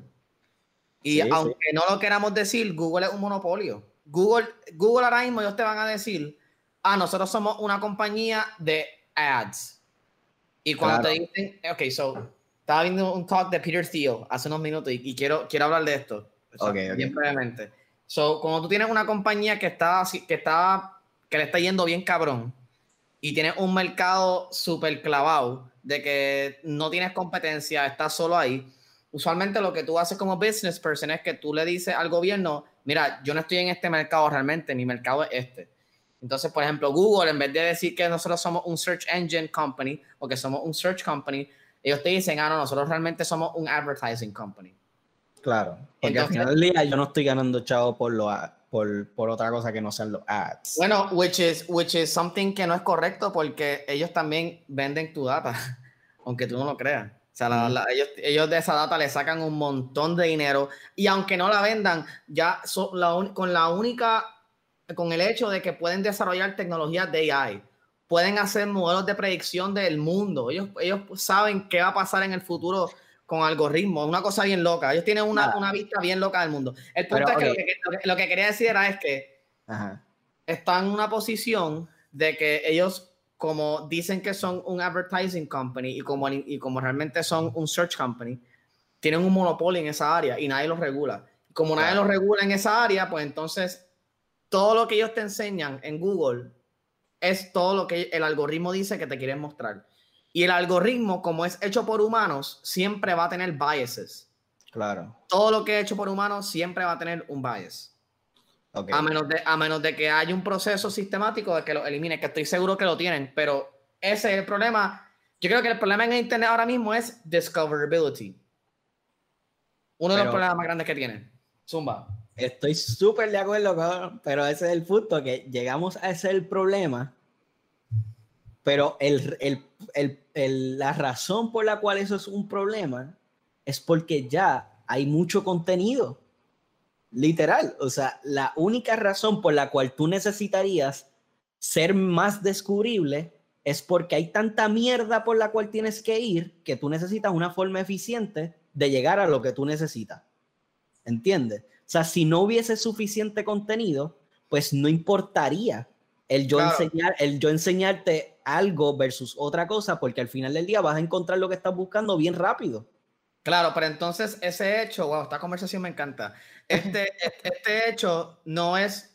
Y sí, aunque sí. no lo queramos decir, Google es un monopolio. Google, Google ahora mismo ellos te van a decir, ah, nosotros somos una compañía de ads. Y cuando claro. te dicen, ok, so, estaba viendo un talk de Peter Thiel hace unos minutos y, y quiero, quiero hablar de esto. O sea, okay, bien okay. brevemente. So, cuando tú tienes una compañía que está, que está, que le está yendo bien cabrón y tienes un mercado súper clavado de que no tienes competencia, estás solo ahí, usualmente lo que tú haces como business person es que tú le dices al gobierno, mira, yo no estoy en este mercado realmente, mi mercado es este. Entonces, por ejemplo, Google, en vez de decir que nosotros somos un search engine company o que somos un search company, ellos te dicen, ah, no, nosotros realmente somos un advertising company. Claro, porque entonces, al final del día yo no estoy ganando chavo por, lo, por, por otra cosa que no sean los ads. Bueno, which is, which is something que no es correcto porque ellos también venden tu data, aunque tú no lo creas. O sea, la, la, ellos, ellos de esa data le sacan un montón de dinero y aunque no la vendan, ya so, la un, con la única, con el hecho de que pueden desarrollar tecnologías de A I, pueden hacer modelos de predicción del mundo. Ellos, ellos saben qué va a pasar en el futuro con algoritmos, una cosa bien loca. Ellos tienen una, una vista bien loca del mundo. El punto Pero, es que, okay. lo que lo que lo que quería decir era es que Ajá. están en una posición de que ellos, como dicen que son un advertising company y como, y como realmente son un search company, tienen un monopolio en esa área y nadie los regula. Como claro. nadie los regula en esa área, pues entonces todo lo que ellos te enseñan en Google es todo lo que el algoritmo dice que te quieren mostrar. Y el algoritmo, como es hecho por humanos, siempre va a tener biases. Claro. Todo lo que es hecho por humanos siempre va a tener un bias. Okay. A menos de, a menos de que haya un proceso sistemático de que lo elimine, que estoy seguro que lo tienen, pero ese es el problema. Yo creo que el problema en el internet ahora mismo es discoverability. Uno de pero, los problemas más grandes que tiene. Zumba. Estoy súper de acuerdo con, pero ese es el punto, que llegamos a ese el problema, pero el, el, el, el, la razón por la cual eso es un problema es porque ya hay mucho contenido. Literal, o sea, la única razón por la cual tú necesitarías ser más descubrible es porque hay tanta mierda por la cual tienes que ir que tú necesitas una forma eficiente de llegar a lo que tú necesitas. ¿Entiendes? O sea, si no hubiese suficiente contenido, pues no importaría el yo, claro. enseñar, el yo enseñarte algo versus otra cosa, porque al final del día vas a encontrar lo que estás buscando bien rápido. Claro, pero entonces ese hecho, wow, esta conversación me encanta. Este, este hecho no es,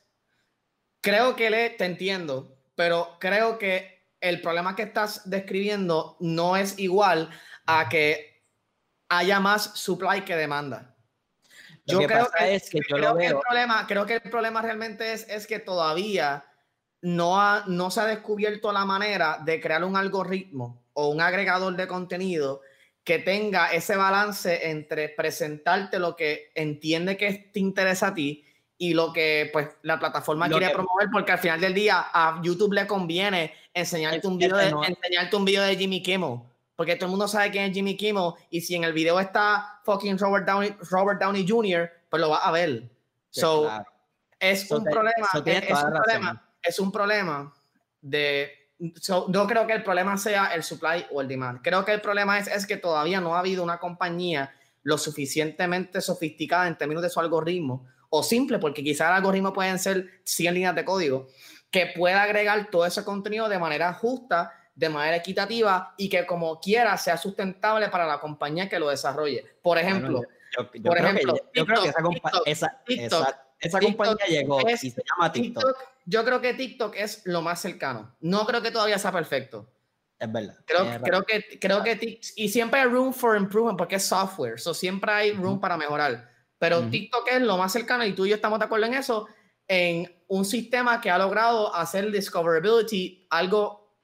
creo que le, te entiendo, pero creo que el problema que estás describiendo no es igual a que haya más supply que demanda. Yo que creo que, es que yo creo lo que veo. el problema, creo que el problema realmente es, es que todavía no, ha, no se ha descubierto la manera de crear un algoritmo o un agregador de contenido que tenga ese balance entre presentarte lo que entiende que te interesa a ti y lo que pues la plataforma lo quiere que, promover, porque al final del día a YouTube le conviene enseñarte un video de, no. enseñarte un video de Jimmy Kimmel, porque todo el mundo sabe quién es Jimmy Kimmel y si en el video está fucking Robert Downey, Robert Downey junior, pues lo vas a ver. So, claro. es, so un te, problema, so es, es, un problema, es un problema de... So, no creo que el problema sea el supply o el demand. Creo que el problema es, es que todavía no ha habido una compañía lo suficientemente sofisticada en términos de su algoritmo, o simple, porque quizás el algoritmo pueden ser cien líneas de código, que pueda agregar todo ese contenido de manera justa, de manera equitativa y que como quiera sea sustentable para la compañía que lo desarrolle. Por ejemplo, bueno, yo, yo, yo por ejemplo, que, yo, TikTok, creo que esa, compa TikTok, esa, TikTok, esa, esa TikTok compañía llegó es, y se llama TikTok. TikTok. Yo creo que TikTok es lo más cercano. No creo que todavía sea perfecto. Es verdad. Creo, es creo verdad. que, creo que TikTok, y siempre hay room for improvement porque es software. So siempre hay room uh-huh. para mejorar. Pero uh-huh. TikTok es lo más cercano y tú y yo estamos de acuerdo en eso, en un sistema que ha logrado hacer discoverability algo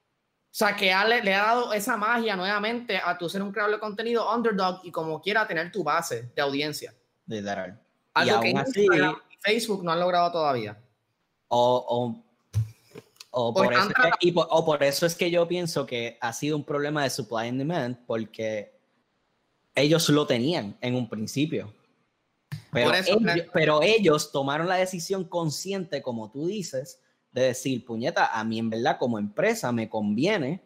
sea, que le, le ha dado esa magia nuevamente a tu ser un creador de contenido underdog y como quiera tener tu base de audiencia. Literal. Algo y aún que así, Instagram y Facebook no han logrado todavía. O, o, o, por eso es que, y por, o por eso es que yo pienso que ha sido un problema de supply and demand, porque ellos lo tenían en un principio. Pero, eso, ellos, pero ellos tomaron la decisión consciente, como tú dices, de decir, puñeta, a mí en verdad como empresa me conviene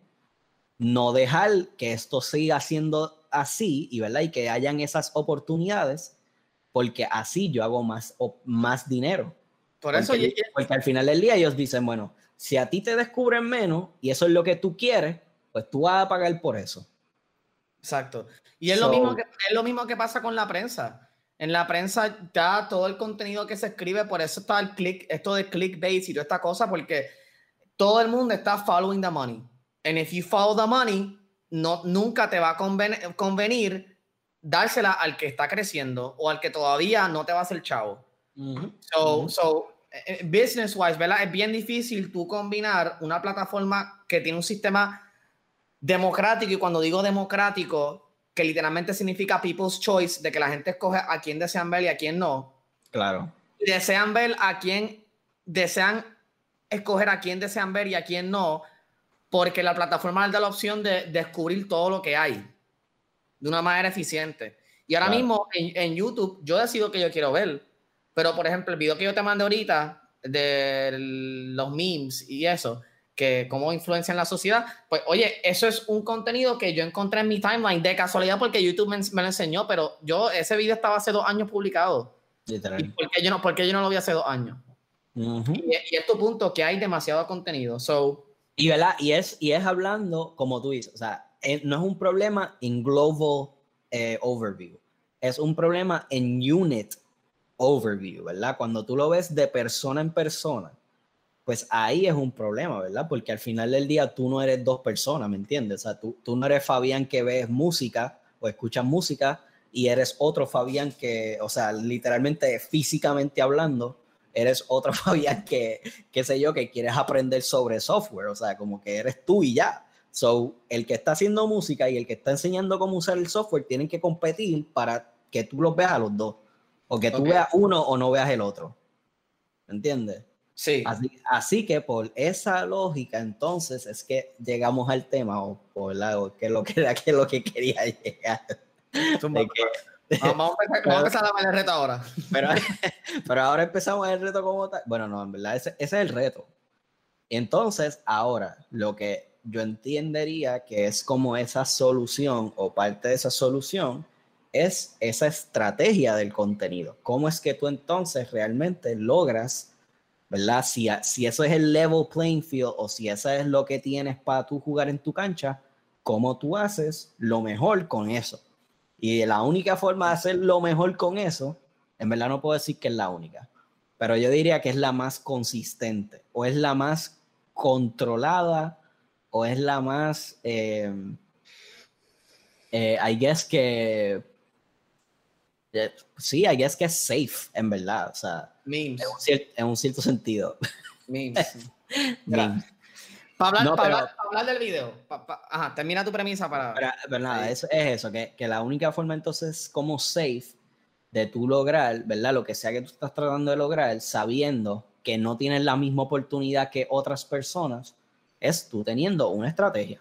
no dejar que esto siga siendo así y, ¿verdad? Y que hayan esas oportunidades, porque así yo hago más, más dinero. Por porque, eso, y, porque al final del día ellos dicen, bueno, si a ti te descubren menos y eso es lo que tú quieres, pues tú vas a pagar por eso. Exacto. Y es, so, lo, mismo que, es lo mismo que pasa con la prensa. En la prensa está todo el contenido que se escribe, por eso está el click, esto de clickbait y toda esta cosa, porque todo el mundo está following the money. And if you follow the money, no, nunca te va a conven, convenir dársela al que está creciendo o al que todavía no te va a hacer chavo. Uh-huh. So, uh-huh. so business wise, ¿verdad? Es bien difícil tú combinar una plataforma que tiene un sistema democrático, y cuando digo democrático, que literalmente significa people's choice, de que la gente escoge a quién desean ver y a quién no. Claro. Y desean ver a quién desean escoger a quién desean ver y a quién no, porque la plataforma les da la opción de descubrir todo lo que hay de una manera eficiente. Y ahora claro. mismo en, en YouTube yo decido que yo quiero ver, pero por ejemplo el video que yo te mandé ahorita de los memes y eso, que cómo influencian la sociedad, pues oye, eso es un contenido que yo encontré en mi timeline de casualidad porque YouTube me, me lo enseñó, pero yo ese video estaba hace dos años publicado. Literal. ¿Y por qué yo no, por qué yo no lo vi hace dos años? Uh-huh. y, y es tu punto, que hay demasiado contenido. So, y, ¿verdad? Y, es, y es hablando, como tú dices, o sea, no es un problema en global eh, overview, es un problema en unit overview, ¿verdad? Cuando tú lo ves de persona en persona, pues ahí es un problema, ¿verdad? Porque al final del día tú no eres dos personas, ¿me entiendes? O sea, tú, tú no eres Fabián que ves música o escuchas música y eres otro Fabián que, o sea, literalmente, físicamente hablando, eres otro Fabián que, qué sé yo, que quieres aprender sobre software, o sea, como que eres tú y ya. So, el que está haciendo música y el que está enseñando cómo usar el software tienen que competir para que tú los veas a los dos, o que tú okay. veas uno o no veas el otro, ¿me entiendes? Sí. Así, así que por esa lógica, entonces, es que llegamos al tema, o por la, o que lo que, que lo que quería llegar. De que, vamos, a empezar, vamos a empezar a dar el reto ahora. Pero, pero ahora empezamos el reto como tal. Bueno, no, en verdad, ese, ese es el reto. Entonces, ahora, lo que yo entendería que es como esa solución, o parte de esa solución, es esa estrategia del contenido. ¿Cómo es que tú entonces realmente logras, ¿verdad? Si, si eso es el level playing field, o si eso es lo que tienes para tú jugar en tu cancha, ¿cómo tú haces lo mejor con eso? Y la única forma de hacer lo mejor con eso, en verdad no puedo decir que es la única, pero yo diría que es la más consistente, o es la más controlada, o es la más, eh, eh, I guess que, eh, sí, I guess que es safe, en verdad, o sea, memes. En, un cierto, en un cierto sentido. Memes. Memes. Para hablar, no, pa hablar, pa hablar del video, pa, pa, ajá, termina tu premisa para... Pero, pero nada, eso, es eso, que, que la única forma entonces como safe de tú lograr, ¿verdad? Lo que sea que tú estás tratando de lograr, sabiendo que no tienes la misma oportunidad que otras personas, es tú teniendo una estrategia.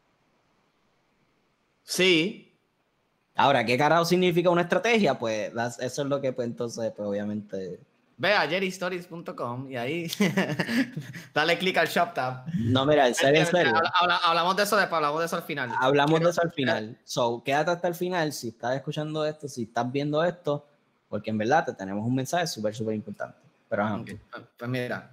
Sí. Ahora, ¿qué carajo significa una estrategia? Pues eso es lo que, pues entonces, pues obviamente... Ve a jerry stories punto com y ahí dale clic al shop tab. No, mira, en serio, en serio. Habla, habla, hablamos de eso después, hablamos de eso al final. Hablamos Quiero, de eso al final. So, quédate hasta el final si estás escuchando esto, si estás viendo esto, porque en verdad te tenemos un mensaje súper, súper importante. Pero ajá. Okay. Pues mira.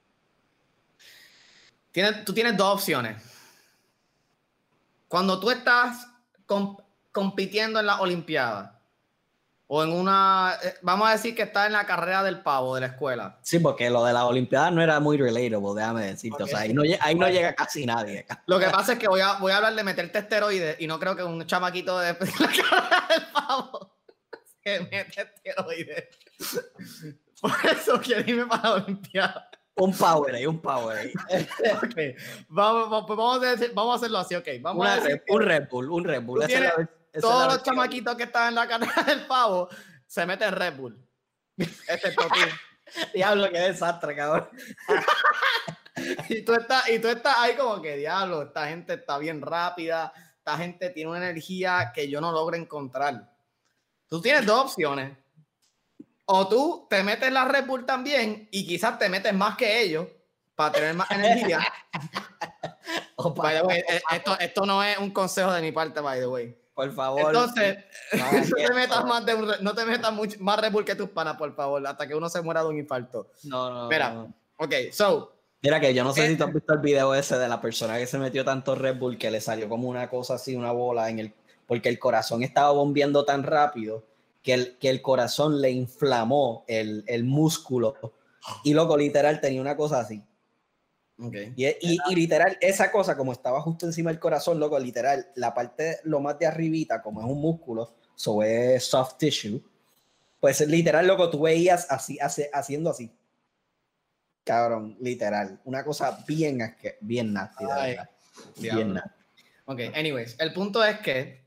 Tienes, tú tienes dos opciones. Cuando tú estás comp compitiendo en la Olimpiada, o en una, vamos a decir que está en la carrera del pavo de la escuela. Sí, porque lo de la Olimpiada no era muy relatable, déjame decirte. Okay. O sea, ahí no, ahí no llega casi nadie. Lo que pasa es que voy a, voy a hablar de meterte esteroides y no creo que un chamaquito de la carrera del pavo se mete esteroides. Por eso quiero irme para la Olimpiada. Un Powerade, un Powerade. Okay. Vamos, vamos, vamos, a decir, vamos a hacerlo así, ok. Vamos Una a decir Red, un Red Bull, un Red Bull. Esa la, todos los chamaquitos que están en la carrera del pavo se meten Red Bull. Excepto tú. Diablo, qué desastre, cabrón. y, tú estás, y tú estás ahí como que, diablo, esta gente está bien rápida, esta gente tiene una energía que yo no logro encontrar. Tú tienes dos opciones. O tú te metes la Red Bull también y quizás te metes más que ellos para tener más energía. By the way, esto, esto no es un consejo de mi parte, by the way. Por favor. Entonces, no, no te metas, más, de un, no te metas mucho, más Red Bull que tus panas, por favor, hasta que uno se muera de un infarto. No, no, Mira, no. ok, so. Mira que yo no sé eh, si tú has visto el video ese de la persona que se metió tanto Red Bull que le salió como una cosa así, una bola en el... Porque el corazón estaba bombeando tan rápido que el, que el corazón le inflamó el, el músculo. Y loco, literal, tenía una cosa así. Okay. Y, y, y literal, esa cosa, como estaba justo encima del corazón, loco, literal, la parte lo más de arribita, como es un músculo, so es soft tissue, pues literal, loco, tú veías así, hace, haciendo así. Cabrón, literal. Una cosa bien, bien nasty, de Ay, verdad. Diablo. Bien nasty. Ok, anyways, el punto es que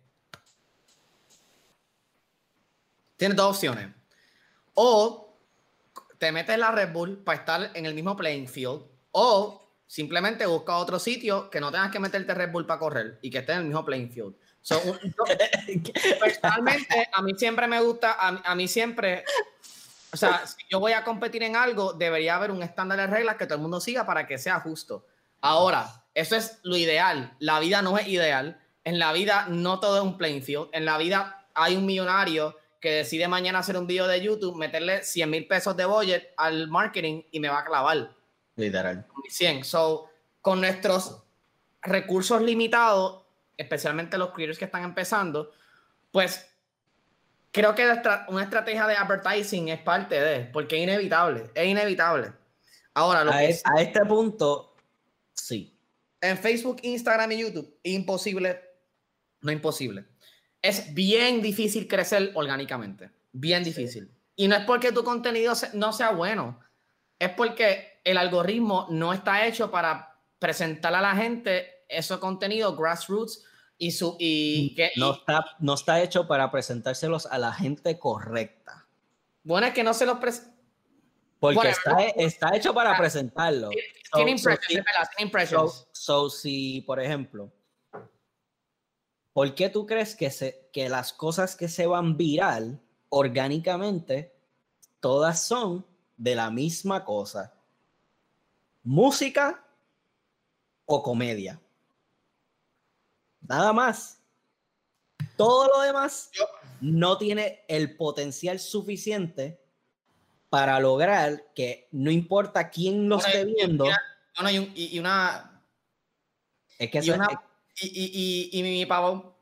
tienes dos opciones. O te metes la Red Bull para estar en el mismo playing field, o simplemente busca otro sitio que no tengas que meterte Red Bull para correr y que esté en el mismo playing field. So, un, yo, personalmente, a mí siempre me gusta, a, a mí siempre, o sea, si yo voy a competir en algo, debería haber un estándar de reglas que todo el mundo siga para que sea justo. Ahora, eso es lo ideal. La vida no es ideal. En la vida no todo es un playing field. En la vida hay un millonario que decide mañana hacer un video de YouTube, meterle cien mil pesos de budget al marketing y me va a clavar. Literal. cien. So, con nuestros recursos limitados, especialmente los creators que están empezando, pues creo que una estrategia de advertising es parte de, porque es inevitable, es inevitable. Ahora, lo a, que es, a este punto, sí. En Facebook, Instagram y YouTube, imposible, no imposible. Es bien difícil crecer orgánicamente, bien difícil. Sí. Y no es porque tu contenido no sea bueno, es porque el algoritmo no está hecho para presentar a la gente ese contenido grassroots y su y que no y, está no está hecho para presentárselos a la gente correcta. Bueno, es que no se los presenta. Porque bueno, está, está hecho para presentarlo. Tiene so, impressions, so, impressions. So, so, si, por ejemplo, ¿por qué tú crees que, se, que las cosas que se van viral orgánicamente, todas son de la misma cosa? ¿Música o comedia? Nada más. Todo lo demás no tiene el potencial suficiente para lograr que no importa quién lo esté viendo. Y una, y, y una es que y, una, es... y, y, y, y mi pavo.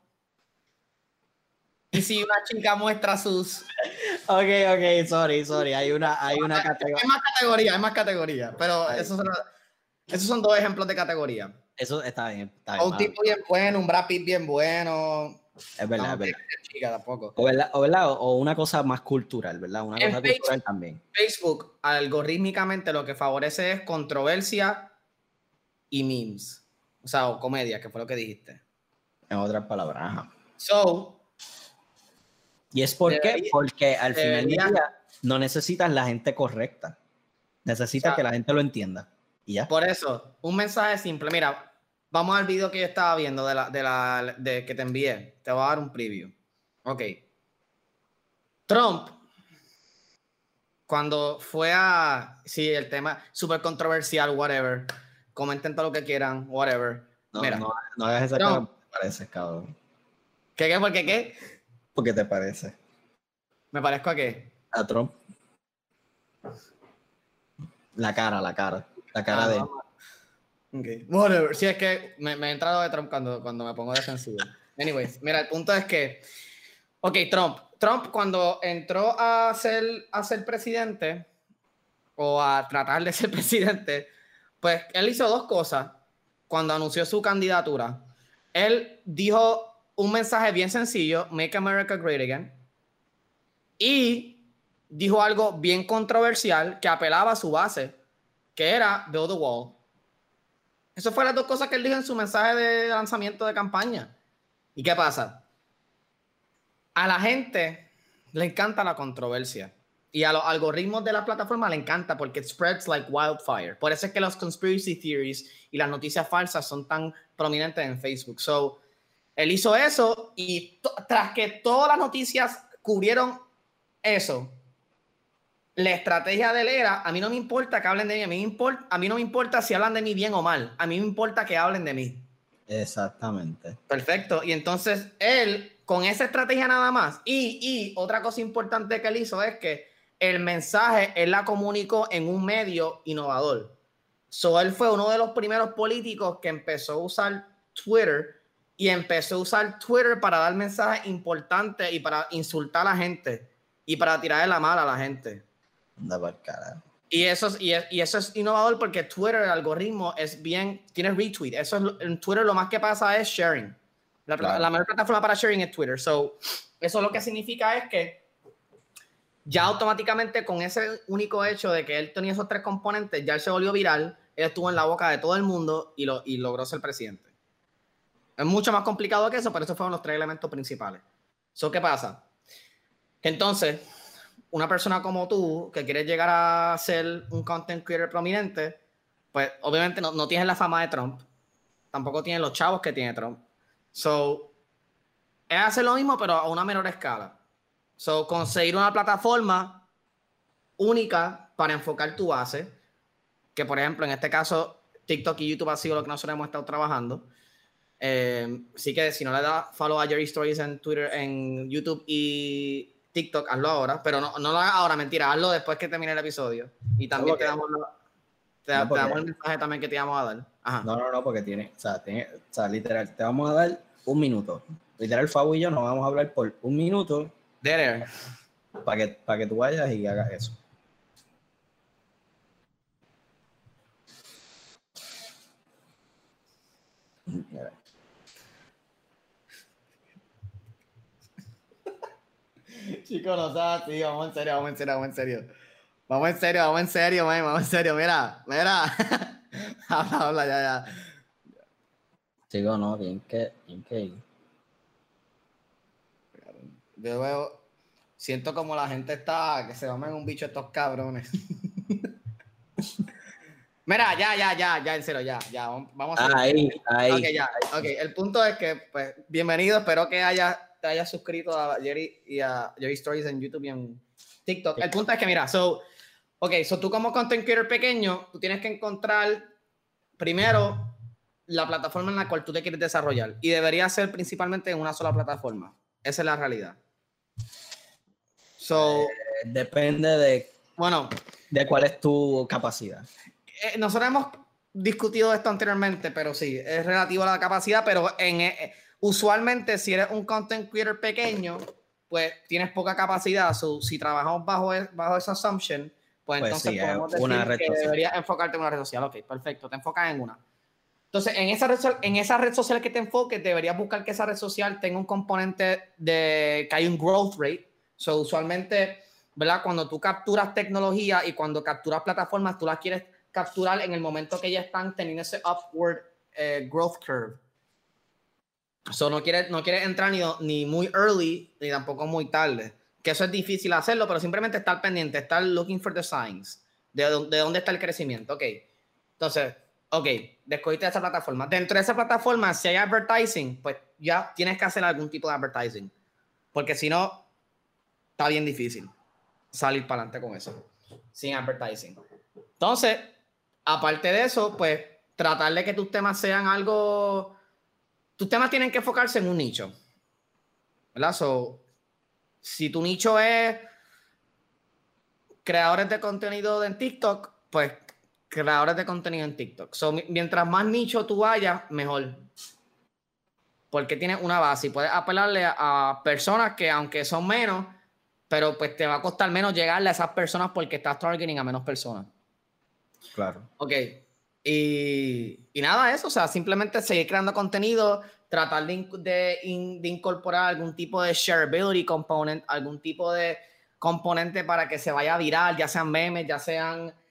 Y si una chica muestra sus. Ok, ok, sorry, sorry. Hay una, hay una categoría. Hay más categoría, hay más categoría. Pero esos son, esos son dos ejemplos de categoría. Eso está bien. Está bien un tipo bien bueno, un Brad Pitt bien bueno. Es verdad, es verdad. Chica, tampoco. O, verdad, o, verdad, o una cosa más cultural, ¿verdad? Una cosa Facebook, cultural también. Facebook, algorítmicamente, lo que favorece es controversia y memes. O sea, o comedia, que fue lo que dijiste. En otras palabras, ajá. So, ¿y es por debería, qué? Porque al debería, final del día no necesitas la gente correcta. Necesitas o sea, que la gente lo entienda. Y ya. Por eso, un mensaje simple. Mira, vamos al video que yo estaba viendo de la, de la de que te envié. Te voy a dar un preview. Ok. Trump, cuando fue a... Sí, el tema súper controversial, whatever. Comenten todo lo que quieran, whatever. No, Mira, no, no hagas esa cara, te parece, cabrón. ¿Qué, qué? ¿Por qué, qué? ¿Por qué te parece? ¿Me parezco a qué? A Trump. La cara, la cara. La cara ah, de... No. Okay. Whatever. Sí, es que me, me he entrado de Trump cuando, cuando me pongo defensivo. Anyways, mira, el punto es que, ok, Trump. Trump cuando entró a ser, a ser presidente o a tratar de ser presidente, pues él hizo dos cosas cuando anunció su candidatura. Él dijo un mensaje bien sencillo, Make America Great Again, y dijo algo bien controversial que apelaba a su base, que era Build the Wall. Eso fue las dos cosas que él dijo en su mensaje de lanzamiento de campaña. ¿Y qué pasa? A la gente le encanta la controversia. Y a los algoritmos de la plataforma le encanta porque it spreads like wildfire. Por eso es que los conspiracy theories y las noticias falsas son tan prominentes en Facebook. So, él hizo eso y tras que todas las noticias cubrieron eso, la estrategia de él era, a mí no me importa que hablen de mí, a mí, me importa, a mí no me importa si hablan de mí bien o mal, a mí me importa que hablen de mí. Exactamente. Perfecto. Y entonces él, con esa estrategia nada más, y, y otra cosa importante que él hizo es que el mensaje él la comunicó en un medio innovador. So, él fue uno de los primeros políticos que empezó a usar Twitter y empezó a usar Twitter para dar mensajes importantes y para insultar a la gente y para tirarle la mala a la gente. Anda por carajo. Y eso, es, y, es, y eso es innovador porque Twitter, el algoritmo, es bien, tiene retweet. Eso es, en Twitter lo más que pasa es sharing. La, claro. la mejor plataforma para sharing es Twitter. So, eso lo que significa es que ya automáticamente con ese único hecho de que él tenía esos tres componentes, ya él se volvió viral, él estuvo en la boca de todo el mundo y, lo, y logró ser presidente. Es mucho más complicado que eso, pero esos fueron los tres elementos principales. So, ¿qué pasa? Entonces, una persona como tú, que quieres llegar a ser un content creator prominente, pues obviamente no, no tienes la fama de Trump, tampoco tienes los chavos que tiene Trump. So, es hacer lo mismo, pero a una menor escala. So, conseguir una plataforma única para enfocar tu base, que por ejemplo, en este caso, TikTok y YouTube ha sido lo que nosotros hemos estado trabajando. Eh, así que si no le das follow a Jerry Stories en Twitter, en YouTube y TikTok, hazlo ahora, pero no, no lo hagas ahora, mentira, hazlo después que termine el episodio. Y también te damos, lo, te, no, te damos el mensaje también que te íbamos a dar. Ajá. No, no, no, porque tiene, o sea, tiene, o sea, literal, te vamos a dar un minuto. Literal, Fabu y yo nos vamos a hablar por un minuto. There. Para que, para que tú vayas y hagas eso. Chicos, no sabes, sí, vamos en serio, vamos en serio, vamos en serio. Vamos en serio, vamos en serio, man, vamos en serio, mira, mira. habla, habla, ya, ya. Chicos, no, bien que, bien que. Yo veo, siento como la gente está, que se van un bicho estos cabrones. Mira, ya, ya, ya, ya, en serio, ya, ya, vamos a hacer. Ahí, ahí. Ok, ya, ok, el punto es que, pues, bienvenido, espero que haya te hayas suscrito a Jerry y a Jerry Stories en YouTube y en TikTok. El punto es que, mira, so, ok, so tú como content creator pequeño, tú tienes que encontrar primero la plataforma en la cual tú te quieres desarrollar y debería ser principalmente en una sola plataforma. Esa es la realidad. So, eh, depende de, bueno, de cuál es tu capacidad. Eh, nosotros hemos discutido esto anteriormente, pero sí, es relativo a la capacidad, pero en... Eh, usualmente, si eres un content creator pequeño, pues tienes poca capacidad. So, si trabajamos bajo, bajo esa assumption, pues, pues entonces sí, podemos decir una red que social. Deberías enfocarte en una red social. Ok, perfecto, te enfocas en una. Entonces, en esa, red, en esa red social que te enfoques, deberías buscar que esa red social tenga un componente de que hay un growth rate. So, usualmente, ¿verdad? Cuando tú capturas tecnología y cuando capturas plataformas, tú las quieres capturar en el momento que ya están teniendo ese upward eh, growth curve. So, no quieres no quiere entrar ni, ni muy early ni tampoco muy tarde. Que eso es difícil hacerlo, pero simplemente estar pendiente, estar looking for the signs. De, de dónde está el crecimiento. Ok. Entonces, ok, descubrirte esa plataforma. Dentro de esa plataforma, si hay advertising, pues ya tienes que hacer algún tipo de advertising. Porque si no, está bien difícil salir para adelante con eso. Sin advertising. Entonces, aparte de eso, pues tratar de que tus temas sean algo... Tus temas tienen que enfocarse en un nicho, ¿verdad? So, si tu nicho es creadores de contenido en TikTok, pues creadores de contenido en TikTok. So, mientras más nicho tú vayas, mejor. Porque tienes una base y puedes apelarle a personas que, aunque son menos, pero pues te va a costar menos llegarle a esas personas porque estás targeting a menos personas. Claro. Ok. Y, y nada, eso, o sea, simplemente seguir creando contenido, tratar de, de, de incorporar algún tipo de shareability component, algún tipo de componente para que se vaya viral, ya sean memes, ya sean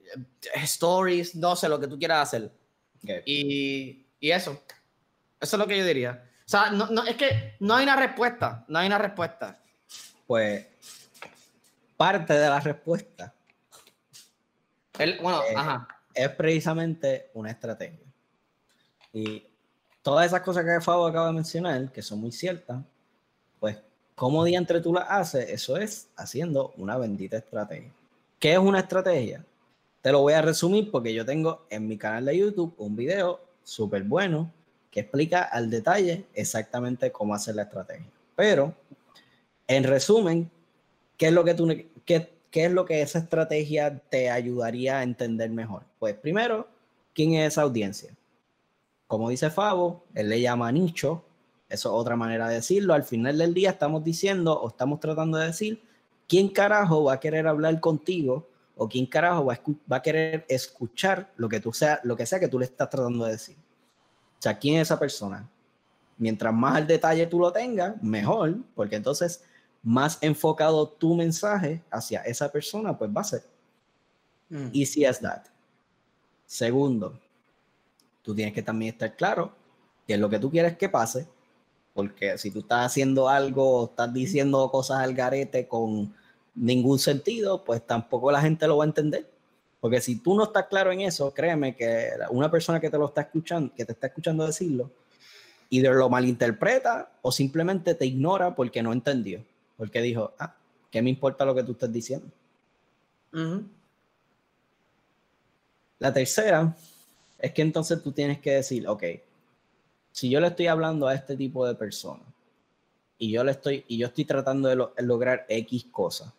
stories, no sé, lo que tú quieras hacer. Okay. Y, y eso. Eso es lo que yo diría. O sea, no, no, es que no hay una respuesta. No hay una respuesta. Pues parte de la respuesta El, bueno, eh, ajá. es precisamente una estrategia. Y todas esas cosas que Fabo acaba de mencionar, que son muy ciertas, pues, ¿cómo diantre tú las haces? Eso es haciendo una bendita estrategia. ¿Qué es una estrategia? Te lo voy a resumir porque yo tengo en mi canal de YouTube un video súper bueno que explica al detalle exactamente cómo hacer la estrategia. Pero, en resumen, ¿qué es lo que tú, qué, qué es lo que esa estrategia te ayudaría a entender mejor? Pues primero, ¿quién es esa audiencia? Como dice Fabo, él le llama nicho. Eso es otra manera de decirlo. Al final del día estamos diciendo o estamos tratando de decir quién carajo va a querer hablar contigo o quién carajo va a, va a querer escuchar lo que, tú sea, lo que sea que tú le estás tratando de decir. O sea, ¿quién es esa persona? Mientras más al detalle tú lo tengas, mejor, porque entonces más enfocado tu mensaje hacia esa persona, pues va a ser. Mm. Easy as that. Segundo, tú tienes que también estar claro qué es lo que tú quieres que pase, porque si tú estás haciendo algo, estás diciendo cosas al garete con ningún sentido, pues tampoco la gente lo va a entender. Porque si tú no estás claro en eso, créeme que una persona que te lo está escuchando, que te está escuchando decirlo, either lo malinterpreta o simplemente te ignora porque no entendió. Porque dijo, ah, ¿qué me importa lo que tú estás diciendo? Uh-huh. La tercera es que entonces tú tienes que decir, ok, si yo le estoy hablando a este tipo de personas y yo le estoy, y yo estoy tratando de, lo, de lograr X cosas,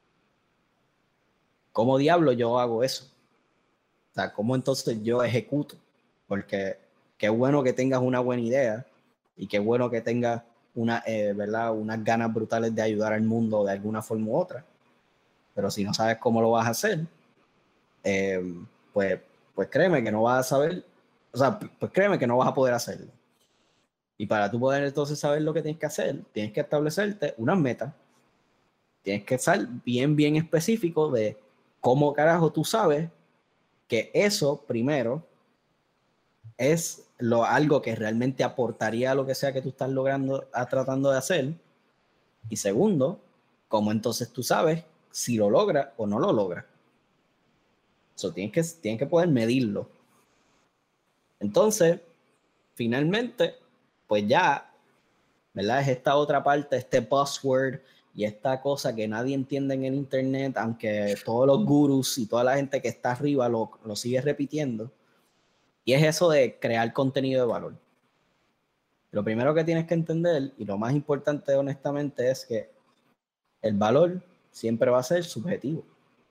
¿cómo diablo yo hago eso? O sea, ¿cómo entonces yo ejecuto? Porque qué bueno que tengas una buena idea y qué bueno que tengas una, eh, ¿verdad? unas ganas brutales de ayudar al mundo de alguna forma u otra. Pero si no sabes cómo lo vas a hacer, eh, pues, pues créeme que no vas a saber, o sea, pues créeme que no vas a poder hacerlo. Y para tú poder entonces saber lo que tienes que hacer, tienes que establecerte unas metas. Tienes que ser bien, bien específico de cómo carajo tú sabes que eso, primero, es lo, algo que realmente aportaría a lo que sea que tú estás logrando, a, tratando de hacer. Y segundo, cómo entonces tú sabes si lo logra o no lo logra. Eso tienes que, tienes que poder medirlo. Entonces, finalmente, pues ya, ¿verdad? Es esta otra parte, este buzzword y esta cosa que nadie entiende en el internet, aunque todos los gurús y toda la gente que está arriba lo, lo sigue repitiendo. Y es eso de crear contenido de valor. Lo primero que tienes que entender, y lo más importante honestamente, es que el valor siempre va a ser subjetivo.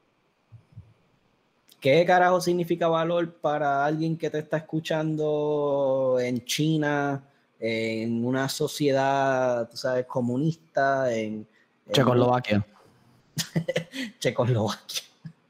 ¿Qué carajo significa valor para alguien que te está escuchando en China, en una sociedad, tú sabes, comunista, en... en Checoslovaquia. Checoslovaquia.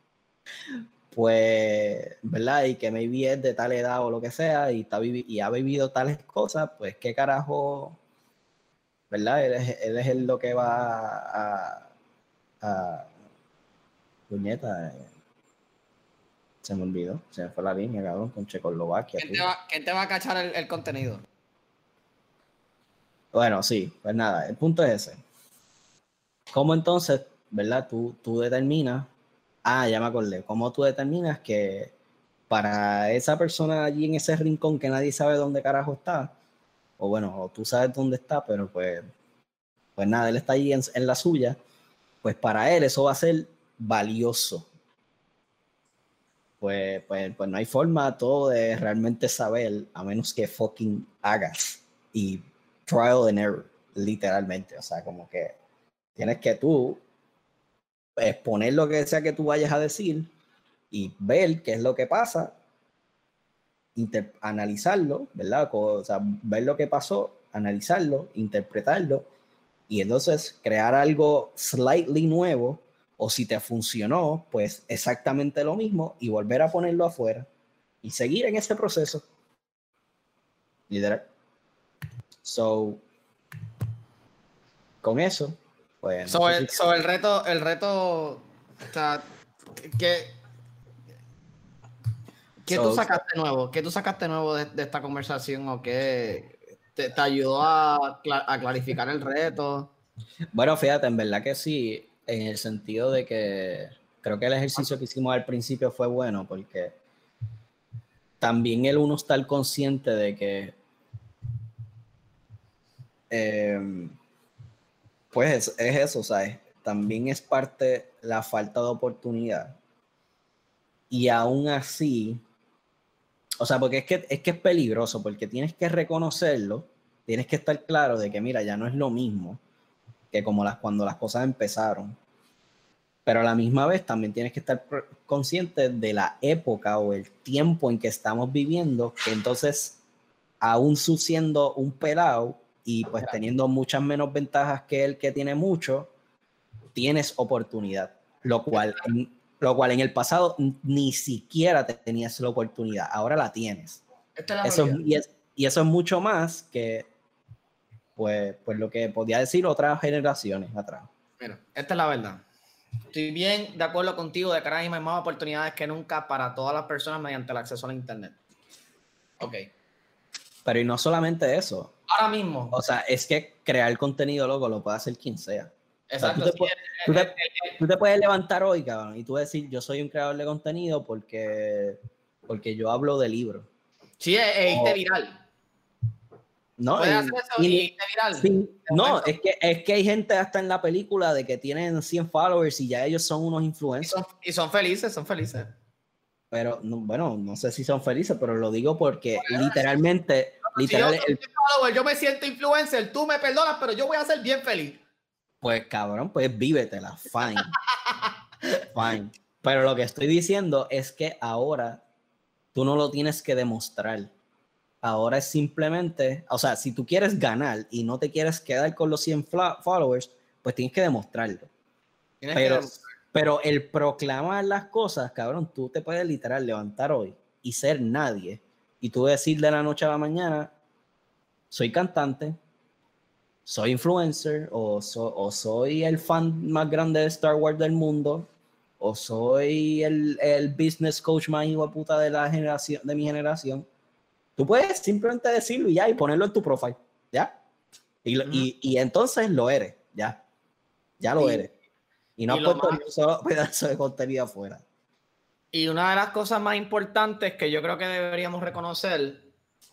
Pues, ¿verdad? Y que maybe es de tal edad o lo que sea y, está y ha vivido tales cosas, pues qué carajo, ¿verdad? Él es, él es lo que va a... a puñeta, eh, se me olvidó, se me fue la línea, cabrón, con Checoslovaquia. ¿Quién te va, ¿quién te va a cachar el, el contenido? Bueno, sí, pues nada, el punto es ese. ¿Cómo entonces, verdad, tú, tú determinas, ah, ya me acordé, cómo tú determinas que para esa persona allí en ese rincón que nadie sabe dónde carajo está, o bueno, o tú sabes dónde está, pero pues, pues nada, él está allí en, en la suya, pues para él eso va a ser valioso. Pues, pues, pues no hay forma todo de realmente saber, a menos que fucking hagas y trial and error, literalmente. O sea, como que tienes que tú exponer lo que sea que tú vayas a decir y ver qué es lo que pasa, analizarlo, ¿verdad? O sea, ver lo que pasó, analizarlo, interpretarlo y entonces crear algo slightly nuevo, o si te funcionó, pues exactamente lo mismo y volver a ponerlo afuera y seguir en ese proceso. Literal. So, con eso, pues... Sobre, no sé si... sobre el reto, el reto, o sea, que ¿Qué So, tú sacaste nuevo? ¿Qué tú sacaste nuevo de, de esta conversación o qué te, te ayudó a, cla- a clarificar el reto? bueno, fíjate, en verdad que sí, en el sentido de que creo que el ejercicio que hicimos al principio fue bueno porque también el uno estar consciente de que eh, pues es, es eso, ¿sabes? También es parte la falta de oportunidad. Y aún así, o sea, porque es que, es que es peligroso, porque tienes que reconocerlo, tienes que estar claro de que, mira, ya no es lo mismo que como las, cuando las cosas empezaron. Pero a la misma vez también tienes que estar consciente de la época o el tiempo en que estamos viviendo, que entonces, aún tú siendo un pelado y pues teniendo muchas menos ventajas que el que tiene mucho, tienes oportunidad, lo cual en, lo cual en el pasado ni siquiera tenías la oportunidad, ahora la tienes. Esta es la Eso, realidad. y, es, y eso es mucho más que pues, pues lo que podía decir otras generaciones atrás. Mira, esta es la verdad. Estoy bien de acuerdo contigo de que ahora mismo hay más oportunidades que nunca para todas las personas mediante el acceso al internet. Ok. Pero y no solamente eso, Ahora mismo. o sea, es que crear contenido, loco, lo puede hacer quien sea. O sea, tú, Exacto. te, Sí, puedes, el, tú, el, te, el, tú te puedes levantar hoy, cabrón, y tú decir, yo soy un creador de contenido porque, porque yo hablo de libros. sí, e irte O, viral. no, Puedes hacer y, eso y y, irte viral. sí, no, Momento. es que, es que hay gente hasta en la película de que tienen cien followers y ya ellos son unos Y influencers. son, y son felices, son felices. Pero, no, bueno, no sé si son felices, pero lo digo porque literalmente, Si yo, literal, el, follower, yo me siento influencer, tú me perdonas, pero yo voy a ser bien feliz. pues cabrón, pues vívetela, fine, fine. Pero lo que estoy diciendo es que ahora tú no lo tienes que demostrar. Ahora es simplemente, o sea, si tú quieres ganar y no te quieres quedar con los cien followers, pues tienes que demostrarlo. Tienes Pero, que... pero el proclamar las cosas, cabrón, tú te puedes literal levantar hoy y ser nadie. Y tú decir de la noche a la mañana, soy cantante, soy influencer, o, so, o soy el fan más grande de Star Wars del mundo, o soy el, el business coach más hijo de puta de, la generación, de mi generación. Tú puedes simplemente decirlo y ya, y ponerlo en tu profile, ¿ya? Y, uh -huh. y, y entonces lo eres, ya. Ya lo y, eres. Y no y has lo puesto más, ni un solo pedazo de contenido afuera. Y una de las cosas más importantes que yo creo que deberíamos reconocer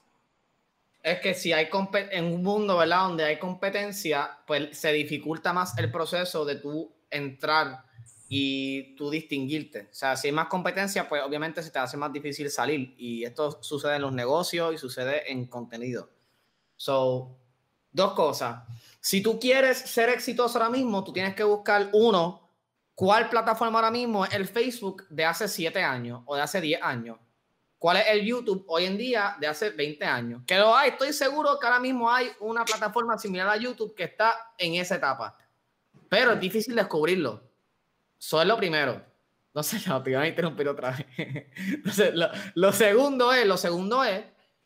es que si hay en un mundo, ¿verdad?, donde hay competencia, pues se dificulta más el proceso de tú entrar y tú distinguirte. O sea, si hay más competencia, pues obviamente se te hace más difícil salir. Y esto sucede en los negocios y sucede en contenido. So, dos cosas. Si tú quieres ser exitoso ahora mismo, tú tienes que buscar, uno, ¿cuál plataforma ahora mismo es el Facebook de hace siete años o de hace diez años? ¿Cuál es el YouTube hoy en día de hace veinte años? Que lo hay, estoy seguro que ahora mismo hay una plataforma similar a YouTube que está en esa etapa. Pero es difícil descubrirlo. Eso es lo primero. No sé, no, te iban a interrumpir otra vez. Entonces, lo, lo segundo es, lo segundo es,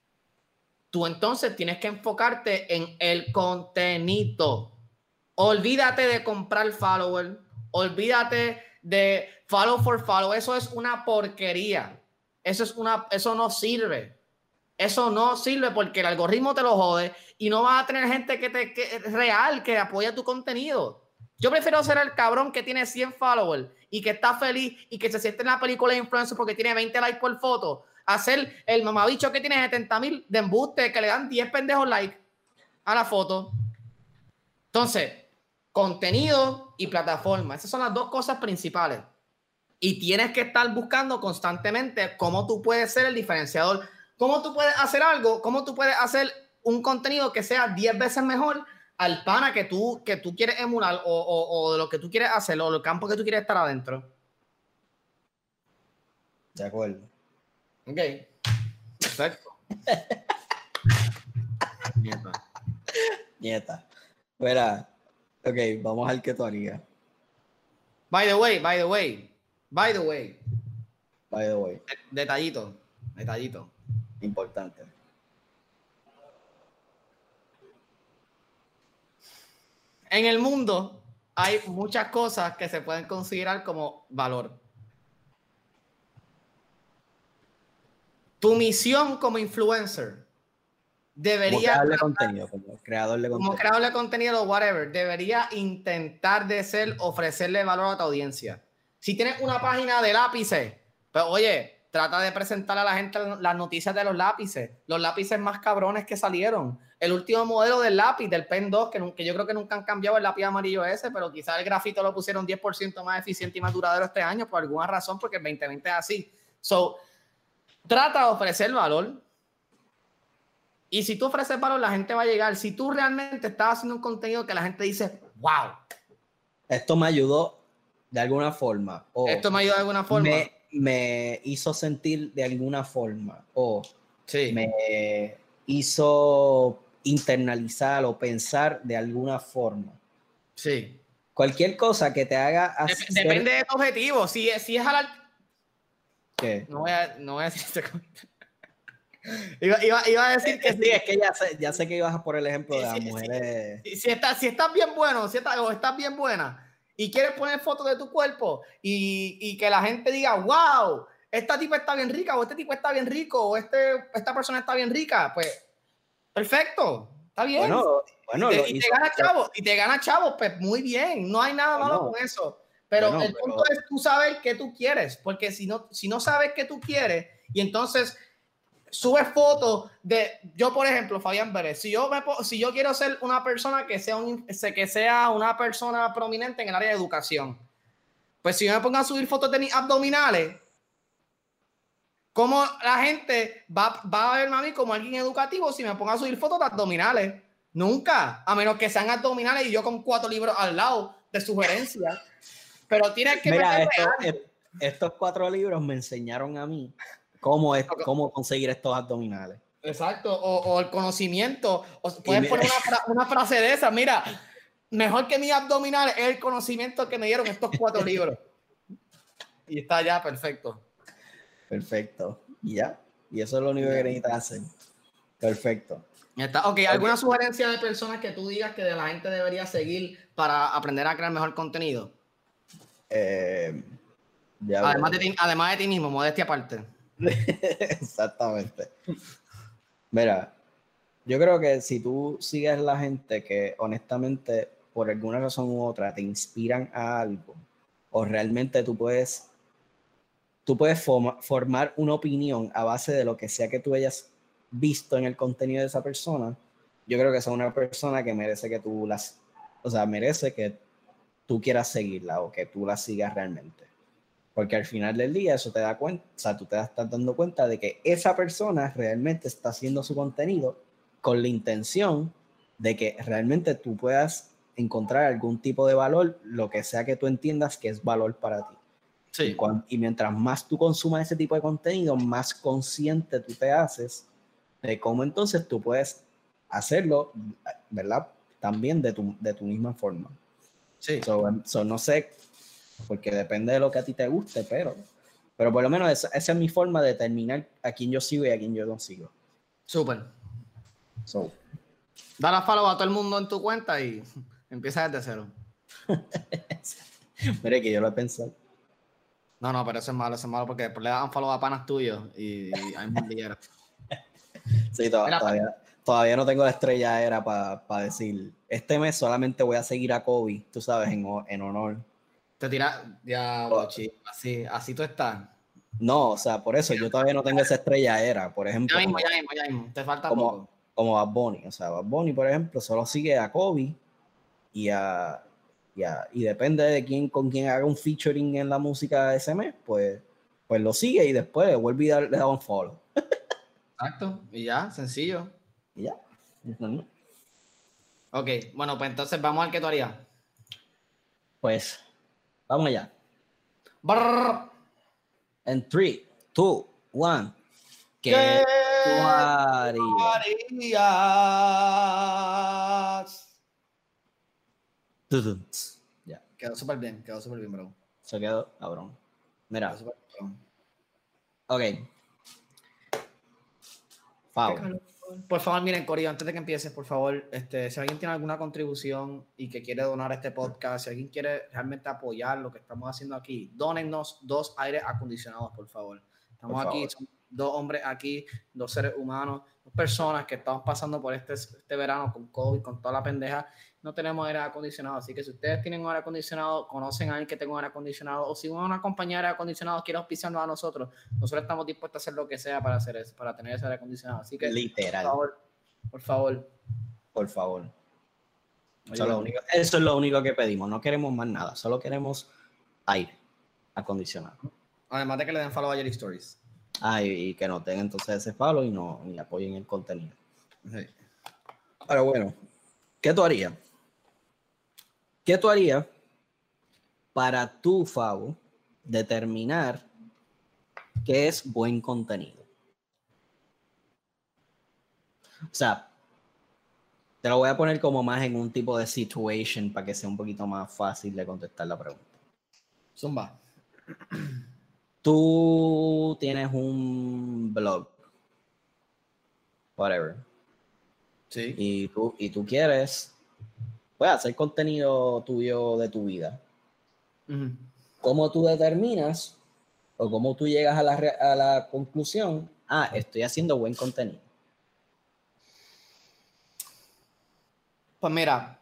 tú entonces tienes que enfocarte en el contenido. Olvídate de comprar follower. Olvídate de follow for follow. Eso es una porquería. Eso, es una, eso no sirve. Eso no sirve porque el algoritmo te lo jode y no vas a tener gente que te, que, real que apoya tu contenido. Yo prefiero ser el cabrón que tiene cien followers y que está feliz y que se siente en la película de influencer porque tiene veinte likes por foto, hacer el mamabicho que tiene setenta mil de embuste que le dan diez pendejos likes a la foto. Entonces, contenido y plataforma, esas son las dos cosas principales. Y tienes que estar buscando constantemente cómo tú puedes ser el diferenciador, cómo tú puedes hacer algo, cómo tú puedes hacer un contenido que sea diez veces mejor al pana que tú, que tú quieres emular o, o, o de lo que tú quieres hacer o el campo que tú quieres estar adentro. De acuerdo. Ok. Perfecto. Nieta. Nieta. Mira, ok, vamos al que tú harías. By the way, by the way, by the way. By the way. Detallito, detallito. Importante. En el mundo hay muchas cosas que se pueden considerar como valor. tu misión como influencer debería... Como creador de contenido, como creador de contenido. Como creador de contenido, whatever, debería intentar de ser, ofrecerle valor a tu audiencia. Si tienes una página de lápices, pues oye, trata de presentar a la gente las noticias de los lápices, los lápices más cabrones que salieron. El último modelo del lápiz, del Pen dos, que, que yo creo que nunca han cambiado el lápiz amarillo ese, pero quizás el grafito lo pusieron diez por ciento más eficiente y más duradero este año por alguna razón, porque el veinte veinte es así. So, trata de ofrecer valor. Y si tú ofreces valor, la gente va a llegar. Si tú realmente estás haciendo un contenido que la gente dice, wow. Esto me ayudó de alguna forma. O Esto me ayudó de alguna forma. Me, me hizo sentir de alguna forma. O sí. me hizo internalizar o pensar de alguna forma. Sí. Cualquier cosa que te haga hacer... Dep depende de tu objetivo. Si, si es al... ¿Qué? No voy a, no voy a decir este comentario. Iba, iba, iba a decir que sí, sí, es que ya sé, ya sé que ibas a por el ejemplo de las sí, mujeres. Si, si, estás, si estás bien bueno, si estás, o estás bien buena y quieres poner fotos de tu cuerpo y, y que la gente diga, wow, esta tipa está bien rica o este tipo está bien rico o este, esta persona está bien rica, pues perfecto, está bien. Bueno, bueno, y, te, lo y hizo, te gana chavos, y te gana chavos, pues muy bien, no hay nada bueno, malo con eso. Pero bueno, el pero... punto es tú saber qué tú quieres, porque si no, si no sabes qué tú quieres y entonces subes fotos de, yo por ejemplo, Fabián Pérez, si yo, me, si yo quiero ser una persona que sea, un, que sea una persona prominente en el área de educación, pues si yo me pongo a subir fotos de mis abdominales, ¿cómo la gente va, va a verme a mí como alguien educativo si me pongo a subir fotos de abdominales? Nunca, a menos que sean abdominales y yo con cuatro libros al lado de sugerencias. Pero tienes que Mira, esto, est estos cuatro libros me enseñaron a mí cómo, es, cómo conseguir estos abdominales. Exacto, o, o el conocimiento. O puedes mira, poner una, fra una frase de esa, mira, mejor que mis abdominales es el conocimiento que me dieron estos cuatro libros. Y está ya, perfecto. Perfecto. Y ya. Y eso es lo único que necesitas hacer. Perfecto. Está. Ok, ¿alguna okay. sugerencia de personas que tú digas que de la gente debería seguir para aprender a crear mejor contenido? Eh, ya además, de ti, además de ti mismo, modestia aparte. Exactamente. Mira, yo creo que si tú sigues la gente que honestamente por alguna razón u otra te inspiran a algo, o realmente tú puedes tú puedes forma, formar una opinión a base de lo que sea que tú hayas visto en el contenido de esa persona, yo creo que esa es una persona que merece que tú las, o sea, merece que tú quieras seguirla o que tú la sigas realmente. Porque al final del día eso te da cuenta, o sea, tú te estás dando cuenta de que esa persona realmente está haciendo su contenido con la intención de que realmente tú puedas encontrar algún tipo de valor, lo que sea que tú entiendas que es valor para ti. Sí. Y, cuando, y mientras más tú consumas ese tipo de contenido, más consciente tú te haces de cómo entonces tú puedes hacerlo, ¿verdad? También de tu, de tu misma forma. Sí. So, so, no sé, porque depende de lo que a ti te guste, pero, pero por lo menos esa, esa es mi forma de determinar a quién yo sigo y a quién yo no sigo. Súper. So. Dale a follow a todo el mundo en tu cuenta y empieza desde cero. Mire que yo lo he pensado. No, no, pero eso es malo, eso es malo porque después le dan follow a panas tuyos y, y hay un dillero. Sí, to Mira, todavía, todavía no tengo la estrella era para pa decir, este mes solamente voy a seguir a Kobe, tú sabes, en, en honor. Te tiras, diablo, chico, así, así tú estás. No, o sea, por eso yo todavía no tengo esa estrella era, por ejemplo. Ya mismo, como, ya mismo, ya mismo, te falta como, poco. Como Bad Bunny, o sea, Bad Bunny, por ejemplo, solo sigue a Kobe y a, y, a, y depende de quién, con quién haga un featuring en la música de ese mes, pues, pues lo sigue y después vuelve y le da un follow. Exacto, y ya, sencillo. Y ya. Uh-huh. Ok, bueno, pues entonces vamos al que tú harías. Pues, vamos allá. Brrr. En tres, dos, uno. ¿Qué tú harías? Ya. Quedó súper bien, quedó súper bien, bro. Se quedó cabrón. Mira. Quedó super cabrón. Ok. Fau. Por favor, miren, Corillo, antes de que empieces, por favor, este, si alguien tiene alguna contribución y que quiere donar a este podcast, si alguien quiere realmente apoyar lo que estamos haciendo aquí, dónennos dos aires acondicionados, por favor. Estamos por aquí, favor. dos hombres aquí, dos seres humanos, dos personas que estamos pasando por este, este verano con COVID, con toda la pendeja, no tenemos aire acondicionado. Así que si ustedes tienen un aire acondicionado, conocen a alguien que tenga un aire acondicionado, o si una compañía de aire acondicionado quiere auspiciarnos a nosotros, nosotros estamos dispuestos a hacer lo que sea para hacer eso, para tener ese aire acondicionado. Así que, literal. Por favor, por favor. Por favor. Eso es, lo único, eso es lo único que pedimos. No queremos más nada. Solo queremos aire acondicionado. Además de que le den follow a Jerry Stories. Ah, y, y que nos den entonces ese follow y, no, y apoyen el contenido. Sí. Pero bueno, ¿qué tú harías? ¿Qué tú harías para tu Favo determinar qué es buen contenido? O sea, te lo voy a poner como más en un tipo de situation para que sea un poquito más fácil de contestar la pregunta. Zumba. Tú tienes un blog, whatever, Sí. y tú, y tú quieres pues, hacer contenido tuyo de tu vida. Uh-huh. ¿Cómo tú determinas o cómo tú llegas a la, a la conclusión, ah, estoy haciendo buen contenido? Pues mira.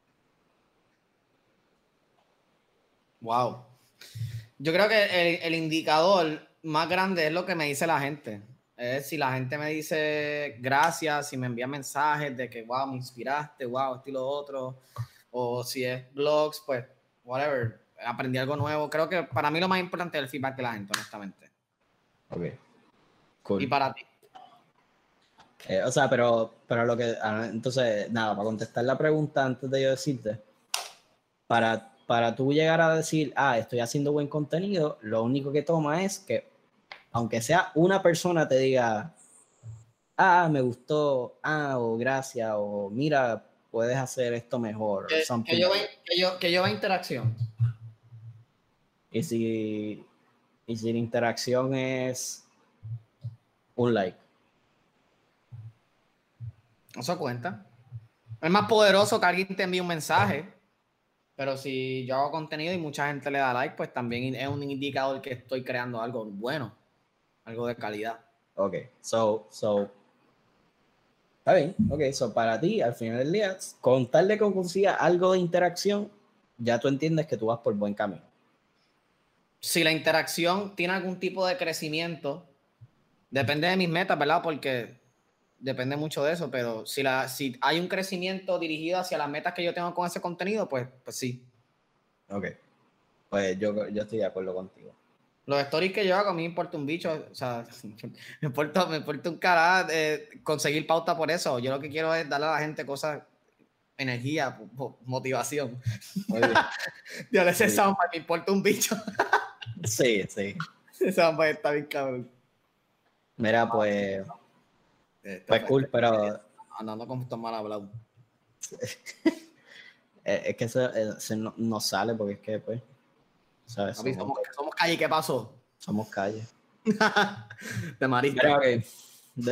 Wow. Yo creo que el, el indicador más grande es lo que me dice la gente. Es si la gente me dice gracias, si me envía mensajes de que wow, me inspiraste, wow, esto y lo otro. O si es blogs, pues whatever, aprendí algo nuevo. Creo que para mí lo más importante es el feedback de la gente, honestamente. Ok. Cool. ¿Y para ti? Eh, o sea, pero, pero lo que... Entonces, nada, para contestar la pregunta antes de yo decirte, para, para tú llegar a decir, ah, estoy haciendo buen contenido, lo único que toma es que, aunque sea una persona te diga, ah, me gustó, ah, o gracias, o mira, puedes hacer esto mejor. Que, que, yo, ve, que, yo, que yo vea interacción. Y si, y si la interacción es un like. Eso cuenta. Es más poderoso que alguien te envíe un mensaje. Pero si yo hago contenido y mucha gente le da like, pues también es un indicador que estoy creando algo bueno, algo de calidad. Ok, so, so, está bien, ok, so para ti, al final del día, con tal de que consiga algo de interacción, ya tú entiendes que tú vas por buen camino. Si la interacción tiene algún tipo de crecimiento, depende de mis metas, ¿verdad? Porque depende mucho de eso, pero si, la, si hay un crecimiento dirigido hacia las metas que yo tengo con ese contenido, pues, pues sí. Ok, pues yo, yo estoy de acuerdo contigo. Los stories que yo hago, a mí me importa un bicho, o sea, me importa, me importa un carajo eh, conseguir pauta por eso. Yo lo que quiero es darle a la gente cosas, energía, motivación. Yo le sé ese soundbite, me importa un bicho. Sí, sí. Ese soundbite está bien cabrón. Mira, pues, este, pues cool, pero... Andando con estos mal hablados. Es que eso, eso no, no sale porque es que, pues, ¿sabes? Papi, somos, somos, somos calle, ¿qué pasó? Somos calle. De marista. Mira, okay. De...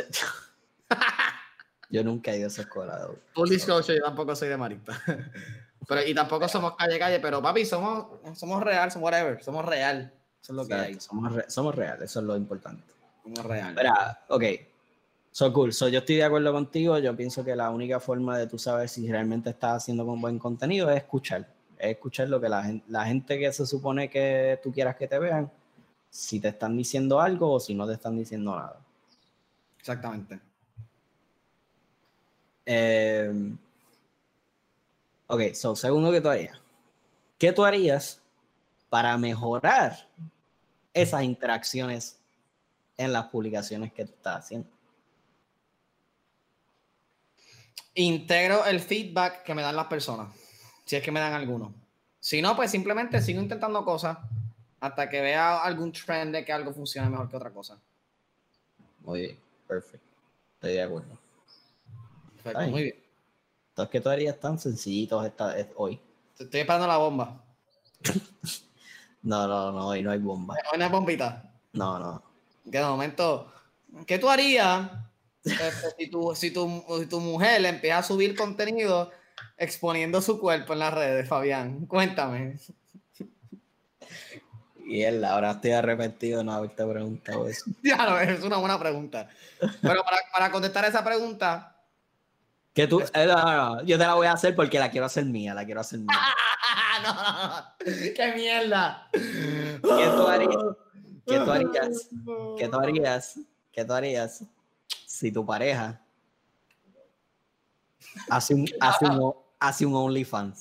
Yo nunca he ido a esa escuela. Full disclosure, yo tampoco soy de marista. Pero, y tampoco somos calle, calle, pero papi, somos, somos real, somos whatever, somos real. Eso es lo que Exacto. hay. Somos, re, somos real, eso es lo importante. Somos real. Mira, ok. So cool. So yo estoy de acuerdo contigo. Yo pienso que la única forma de tú saber si realmente estás haciendo un buen contenido es escuchar. Es escuchar lo que la gente, la gente que se supone que tú quieras que te vean, si te están diciendo algo o si no te están diciendo nada. Exactamente. Eh, ok, so segundo que tú harías. ¿Qué tú harías para mejorar esas interacciones en las publicaciones que tú estás haciendo? Integro el feedback que me dan las personas, si es que me dan alguno. Si no, pues simplemente sigo intentando cosas hasta que vea algún trend de que algo funcione mejor que otra cosa. Muy bien, perfecto. Estoy de acuerdo. Perfecto, muy bien. Entonces, ¿qué tú harías tan sencillitos esta, hoy? Estoy esperando la bomba. No, no, no, hoy no hay bomba. ¿Hoy no hay bombita? No, no. Que de momento, ¿qué tú harías este, si, tu, si, tu, si tu mujer le empieza a subir contenido exponiendo su cuerpo en las redes, Fabián? Cuéntame. Y él, ahora estoy arrepentido de no haberte preguntado eso. Ya, no, es una buena pregunta. Pero para, para contestar esa pregunta... Que tú, eh, no, no, no, yo te la voy a hacer porque la quiero hacer mía, la quiero hacer mía. no, no, no. ¡Qué mierda! ¿Qué tú harías? ¿Qué tú harías? ¿Qué tú harías? ¿Qué tú harías si tu pareja hace un, hace un, hace un OnlyFans?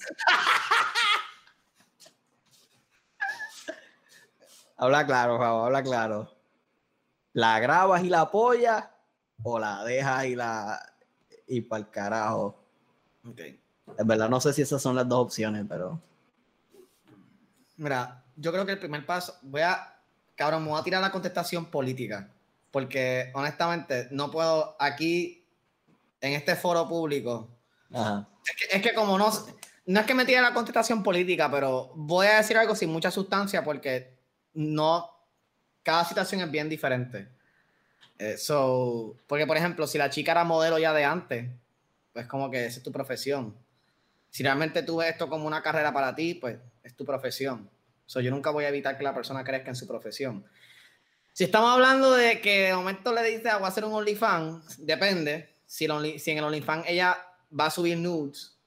Habla claro, Javo, habla claro. ¿La grabas y la apoyas o la dejas y la y para el carajo? Okay. En verdad no sé si esas son las dos opciones, pero... Mira, yo creo que el primer paso... Voy a... Cabrón, me voy a tirar la contestación política. Porque, honestamente, no puedo aquí, en este foro público... Ajá. Es que, es que como no... No es que me tire la contestación política, pero voy a decir algo sin mucha sustancia porque no... Cada situación es bien diferente. Eh, so, porque, por ejemplo, si la chica era modelo ya de antes, pues como que esa es tu profesión. Si realmente tú ves esto como una carrera para ti, pues es tu profesión. So, yo nunca voy a evitar que la persona crezca en su profesión. Si estamos hablando de que de momento le dice, ah, voy a hacer un OnlyFans, depende. Si, el only, si en el OnlyFans ella va a subir nudes,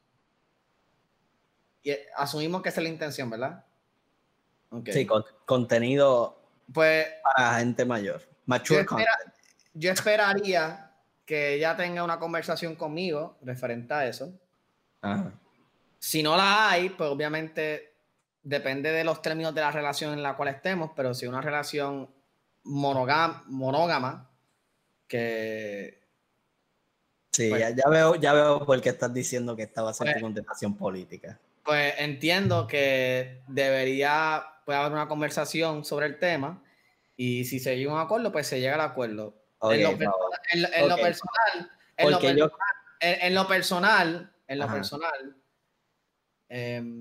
y asumimos que esa es la intención, ¿verdad? Okay. Sí, con, contenido pues, para gente mayor. Mature yo, espera, yo esperaría que ella tenga una conversación conmigo referente a eso. Ajá. Si no la hay, pues obviamente depende de los términos de la relación en la cual estemos, pero si una relación monógama, monógama que... Sí, pues, ya, ya, veo, ya veo por qué estás diciendo que esta va a ser pues, tu contestación política. Pues entiendo que debería puede haber una conversación sobre el tema y si se llega a un acuerdo, pues se llega al acuerdo. Okay, en, lo personal, en, en okay. lo personal, en lo, per yo... en, en lo personal, en lo Ajá. personal, eh,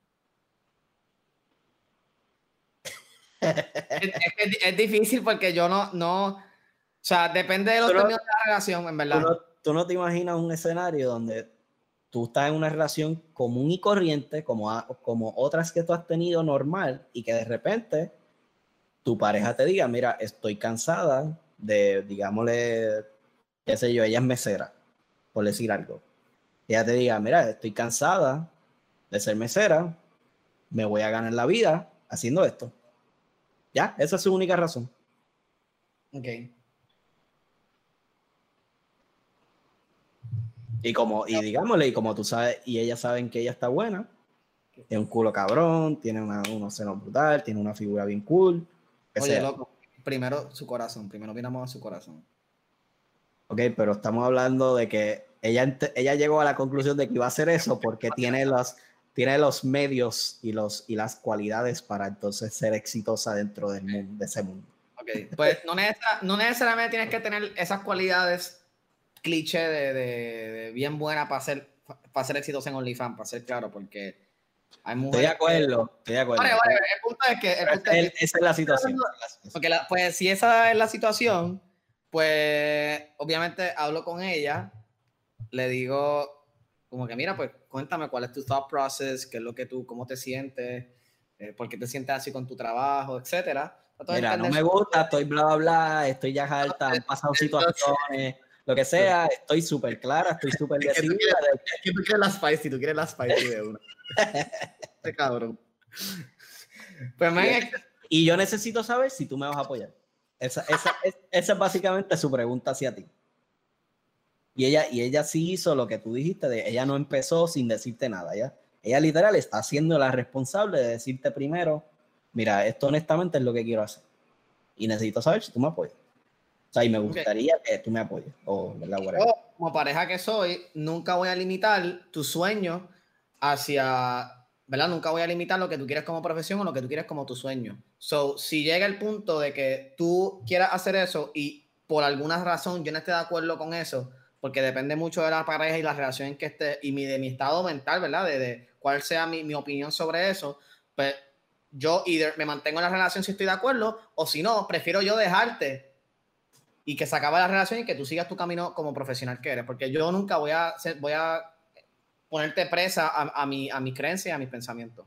es, es, es difícil porque yo no, no, o sea, depende de los no, términos de la relación, en verdad. Tú no, tú no te imaginas un escenario donde tú estás en una relación común y corriente, como, a, como otras que tú has tenido normal, y que de repente tu pareja te diga, mira, estoy cansada de, digámosle, qué sé yo, ella es mesera, por decir algo. Ella te diga, mira, estoy cansada de ser mesera, me voy a ganar la vida haciendo esto. Ya, esa es su única razón. Ok. Y como, y digámosle, y como tú sabes, y ellas saben que ella está buena, tiene un culo cabrón, tiene una, unos senos brutal, tiene una figura bien cool. Oye, sea. Loco, primero su corazón, primero miramos a su corazón. Ok, pero estamos hablando de que ella, ella llegó a la conclusión de que iba a hacer eso porque tiene los, tiene los medios y, los, y las cualidades para entonces ser exitosa dentro del mundo, de ese mundo. Ok, pues no, necesar, no necesariamente tienes que tener esas cualidades cliché de, de, de bien buena para ser, para ser exitosa en OnlyFans, para ser claro, porque hay mujeres... Estoy de acuerdo, que... estoy de acuerdo. Vale, vale, el punto es que... El punto el, es que esa es la situación. porque la, pues si esa es la situación, pues obviamente hablo con ella, le digo como que mira, pues cuéntame cuál es tu thought process, qué es lo que tú, cómo te sientes, eh, por qué te sientes así con tu trabajo, etcétera. Mira, no me gusta, estoy bla, bla, bla, estoy ya harta, han pasado situaciones, lo que sea, estoy súper clara, estoy súper decidida. Es que tú quieres la spicy, tú quieres la spicy de uno. Este cabrón. Pues, man, y, y yo necesito saber si tú me vas a apoyar. Esa, esa, es, esa es básicamente su pregunta hacia ti. Y ella, y ella sí hizo lo que tú dijiste, de ella no empezó sin decirte nada, ¿ya? Ella literal está siendo la responsable de decirte primero, mira, esto honestamente es lo que quiero hacer. Y necesito saber si tú me apoyas. O sea, y me gustaría okay. que tú me apoyes. O, ¿verdad? Yo, como pareja que soy, nunca voy a limitar tu sueño hacia, ¿verdad? Nunca voy a limitar lo que tú quieres como profesión o lo que tú quieres como tu sueño. So, si llega el punto de que tú quieras hacer eso y por alguna razón yo no esté de acuerdo con eso, porque depende mucho de la pareja y la relación en que esté y mi, de mi estado mental, ¿verdad? De, de cuál sea mi, mi opinión sobre eso, pues yo either me mantengo en la relación si estoy de acuerdo o si no, prefiero yo dejarte y que se acabe la relación y que tú sigas tu camino como profesional que eres, porque yo nunca voy a, ser, voy a ponerte presa a, a, mi, a mis creencias y a mis pensamientos.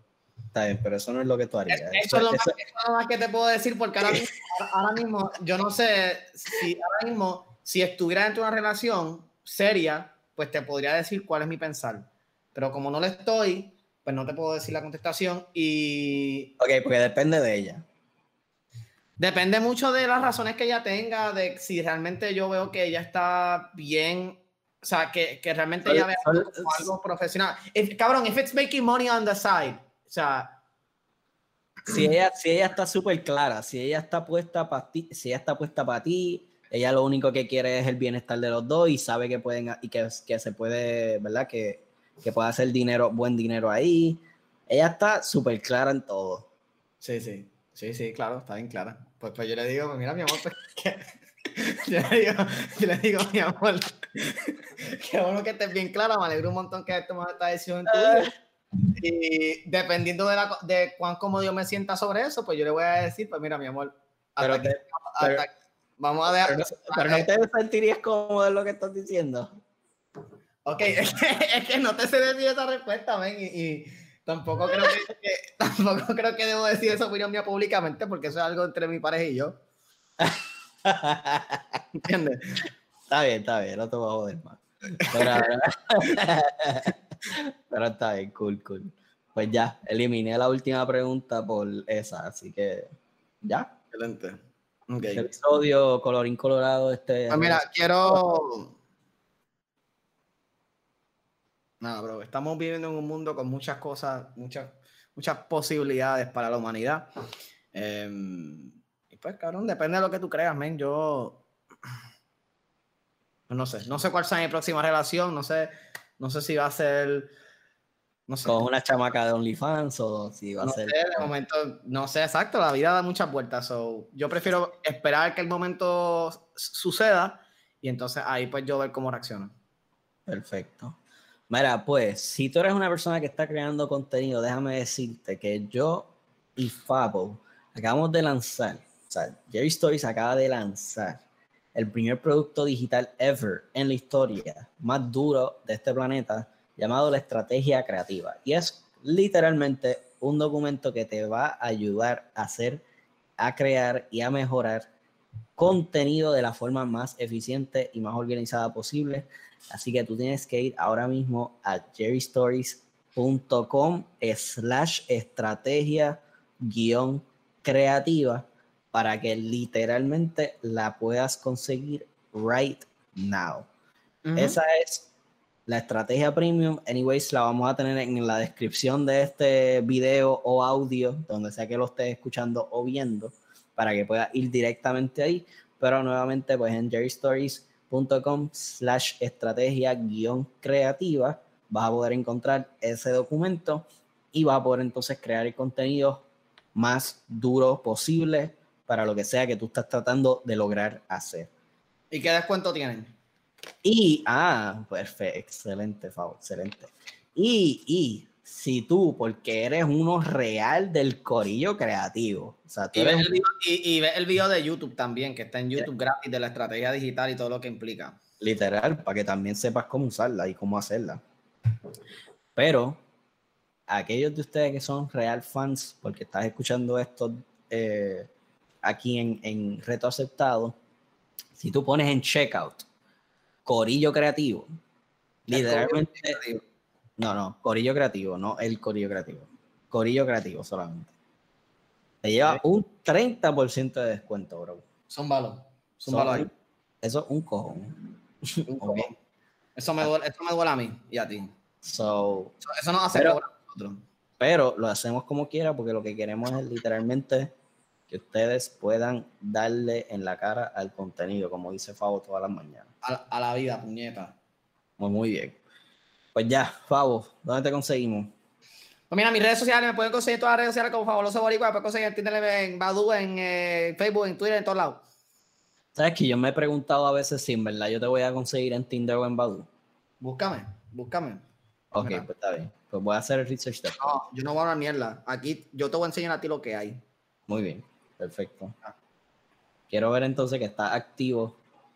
Está bien, pero eso no es lo que tú harías. Eso, eso, es lo más, eso es lo más que te puedo decir, porque ahora mismo, ahora mismo, yo no sé si ahora mismo, si estuviera dentro de una relación seria, pues te podría decir cuál es mi pensar. Pero como no lo estoy, pues no te puedo decir la contestación y... Ok, porque depende de ella. Depende mucho de las razones que ella tenga, de si realmente yo veo que ella está bien, o sea, que, que realmente ella vea algo, como algo profesional. If, cabrón, if it's making money on the side, o sea... Si ella, si ella está súper clara, si ella está puesta para ti, si ella está puesta para ti, ella lo único que quiere es el bienestar de los dos y sabe que pueden y que, que se puede, ¿verdad? Que, que puede hacer dinero, buen dinero ahí. Ella está súper clara en todo. Sí, sí, sí, sí, claro, está bien clara. Pues, pues yo le digo, mira, mi amor, pues, que... yo, le digo, yo le digo, mi amor, qué bueno que estés bien clara, me alegro un montón que tomado esta decisión tuya. Y dependiendo de, la, de cuán cómodo yo me sienta sobre eso, pues yo le voy a decir, pues mira, mi amor, hasta Pero, te, aquí, hasta pero, aquí, vamos a dejar... pero, no, pero no te sentirías cómodo en lo que estás diciendo. Ok, es que, es que no te sé decir esa respuesta, ven, y, y tampoco creo que, que, tampoco creo que debo decir esa opinión mía públicamente, porque eso es algo entre mi pareja y yo. ¿Entiendes? Está bien, está bien, no te voy a joder más. Pero, pero está bien, cool, cool. Pues ya, eliminé la última pregunta por esa, así que ya. Excelente. Okay. Este episodio, colorín colorado, este... Pues mira, quiero... Nada, bro, estamos viviendo en un mundo con muchas cosas, muchas, muchas posibilidades para la humanidad. Eh, y pues, cabrón, depende de lo que tú creas, men. Yo no sé, no sé cuál sea mi próxima relación, no sé, no sé si va a ser, no sé. Con una chamaca de OnlyFans o si va No a ser... sé, de momento, no sé exacto, la vida da muchas vueltas. So, yo prefiero esperar que el momento suceda y entonces ahí pues yo ver cómo reacciono. Perfecto. Mira, pues, si tú eres una persona que está creando contenido, déjame decirte que yo y Fabo acabamos de lanzar, o sea, Jerry Stories acaba de lanzar el primer producto digital ever en la historia más duro de este planeta, llamado La Estrategia Creativa. Y es literalmente un documento que te va a ayudar a hacer, a crear y a mejorar contenido de la forma más eficiente y más organizada posible. Así que tú tienes que ir ahora mismo a jerrystories.com slash estrategia guión creativa para que literalmente la puedas conseguir right now. Uh-huh. Esa es la estrategia premium. Anyways, la vamos a tener en la descripción de este video o audio, donde sea que lo estés escuchando o viendo, para que puedas ir directamente ahí, pero nuevamente pues en jerrystories.com slash estrategia guión creativa vas a poder encontrar ese documento y vas a poder entonces crear el contenido más duro posible para lo que sea que tú estás tratando de lograr hacer. ¿Y qué descuento tienen? Y, ah, perfecto, excelente, Fabo, excelente. Y, y si tú, porque eres uno real del corillo creativo. O sea, tú y, eres ves un... el video, y, y ves el video de YouTube también, que está en YouTube gratis, de la estrategia digital y todo lo que implica. Literal, para que también sepas cómo usarla y cómo hacerla. Pero, aquellos de ustedes que son real fans, porque estás escuchando esto eh, aquí en, en Reto Aceptado, si tú pones en checkout Corillo Creativo, literalmente... Creativo. No, no, Corillo Creativo, no el Corillo Creativo. Corillo Creativo solamente. Te lleva okay. un treinta por ciento de descuento, bro. Zúmbalo. Zúmbalo ahí. Eso es un cojón. Un cojón. Okay. Eso, me duele, eso me duele a mí y a ti. So, eso, eso nos hace pero, cobrar a nosotros. Pero lo hacemos como quiera porque lo que queremos es literalmente que ustedes puedan darle en la cara al contenido, como dice Fabo todas las mañanas. A, a la vida, puñeta. Muy, muy bien. Pues ya, Fabo, ¿dónde te conseguimos? Pues mira, mis redes sociales me pueden conseguir en todas las redes sociales como Fabuloso Boricua, me pueden conseguir en Tinder, en Badoo, en eh, Facebook, en Twitter, en todos lados. ¿Sabes que yo me he preguntado a veces si en verdad yo te voy a conseguir en Tinder o en Badoo? Búscame, búscame. Ok, mira. Pues está bien. Pues voy a hacer el research después. No, yo no voy a una mierda. Aquí yo te voy a enseñar a ti lo que hay. Muy bien, perfecto. Ah. Quiero ver entonces que está activo.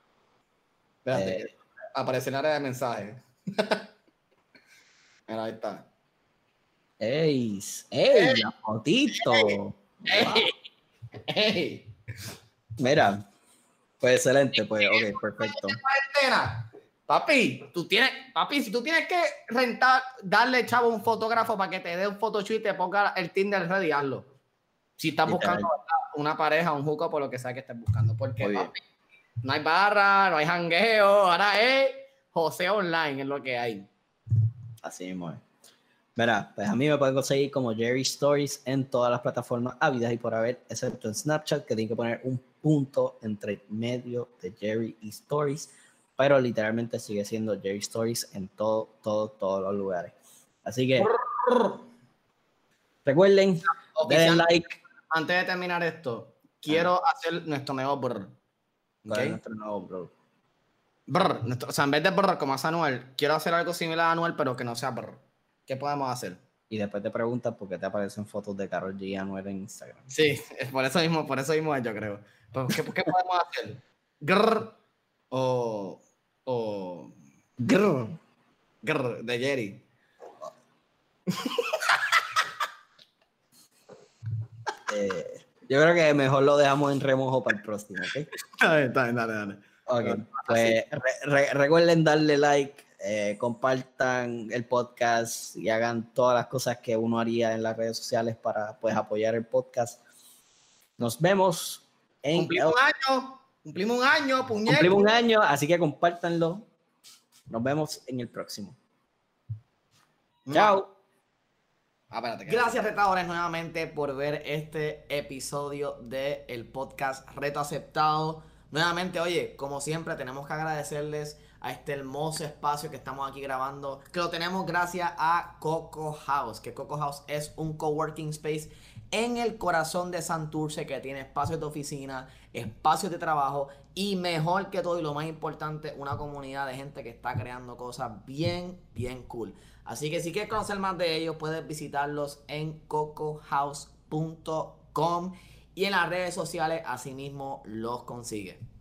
Espérate, eh, que aparece en el área de mensajes. Mira, ahí está. ¡Ey! ¡Ey! ¡La fotito! ¡Ey! ¡Ey! Mira, pues excelente, pues, ok, perfecto. Papi, tú tienes, papi, si tú tienes que rentar, darle, chavo, un fotógrafo para que te dé un photoshoot y te ponga el Tinder ready, hazlo. Si estás Literal. buscando una pareja, un hookup, por lo que sea que estés buscando. Porque, Muy bien. papi, no hay barra, no hay jangueo, ahora es José Online, es lo que hay. Así mismo es. Mira, pues a mí me pueden conseguir como Jerry Stories en todas las plataformas habidas y por haber, excepto en Snapchat, que tiene que poner un punto entre medio de Jerry y Stories, pero literalmente sigue siendo Jerry Stories en todo, todo, todos los lugares. Así que recuerden, denle like. Antes de terminar esto, quiero ah. hacer nuestro nuevo brr. ¿Cuál ¿Okay? es nuestro nuevo brr? Brr, nuestro, o sea, en vez de brr como hace Anuel, quiero hacer algo similar a Anuel, pero que no sea brr. ¿Qué podemos hacer? Y después te preguntas por qué te aparecen fotos de Karol G y Anuel en Instagram. Sí, es por eso mismo, por eso mismo yo creo. Pero ¿qué, ¿qué podemos hacer? Grrr o... o... Grrr. Grrr, de Jerry. eh, yo creo que mejor lo dejamos en remojo para el próximo, ¿ok? Está bien, está bien, dale, dale. Ok, pues re, re, recuerden darle like, eh, compartan el podcast y hagan todas las cosas que uno haría en las redes sociales para pues apoyar el podcast. Nos vemos en... Cumplimos un año, cumplimos un año, puñet. Cumplimos un año, así que compártanlo. Nos vemos en el próximo. No. Chao. Ah, espérate, gracias, retadores, nuevamente por ver este episodio del podcast Reto Aceptado. Nuevamente, oye, como siempre, tenemos que agradecerles a este hermoso espacio que estamos aquí grabando, que lo tenemos gracias a Coco House, que Coco House es un coworking space en el corazón de Santurce, que tiene espacios de oficina, espacios de trabajo y, mejor que todo y lo más importante, una comunidad de gente que está creando cosas bien, bien cool. Así que si quieres conocer más de ellos, puedes visitarlos en coco house punto com y en las redes sociales asimismo los consigues.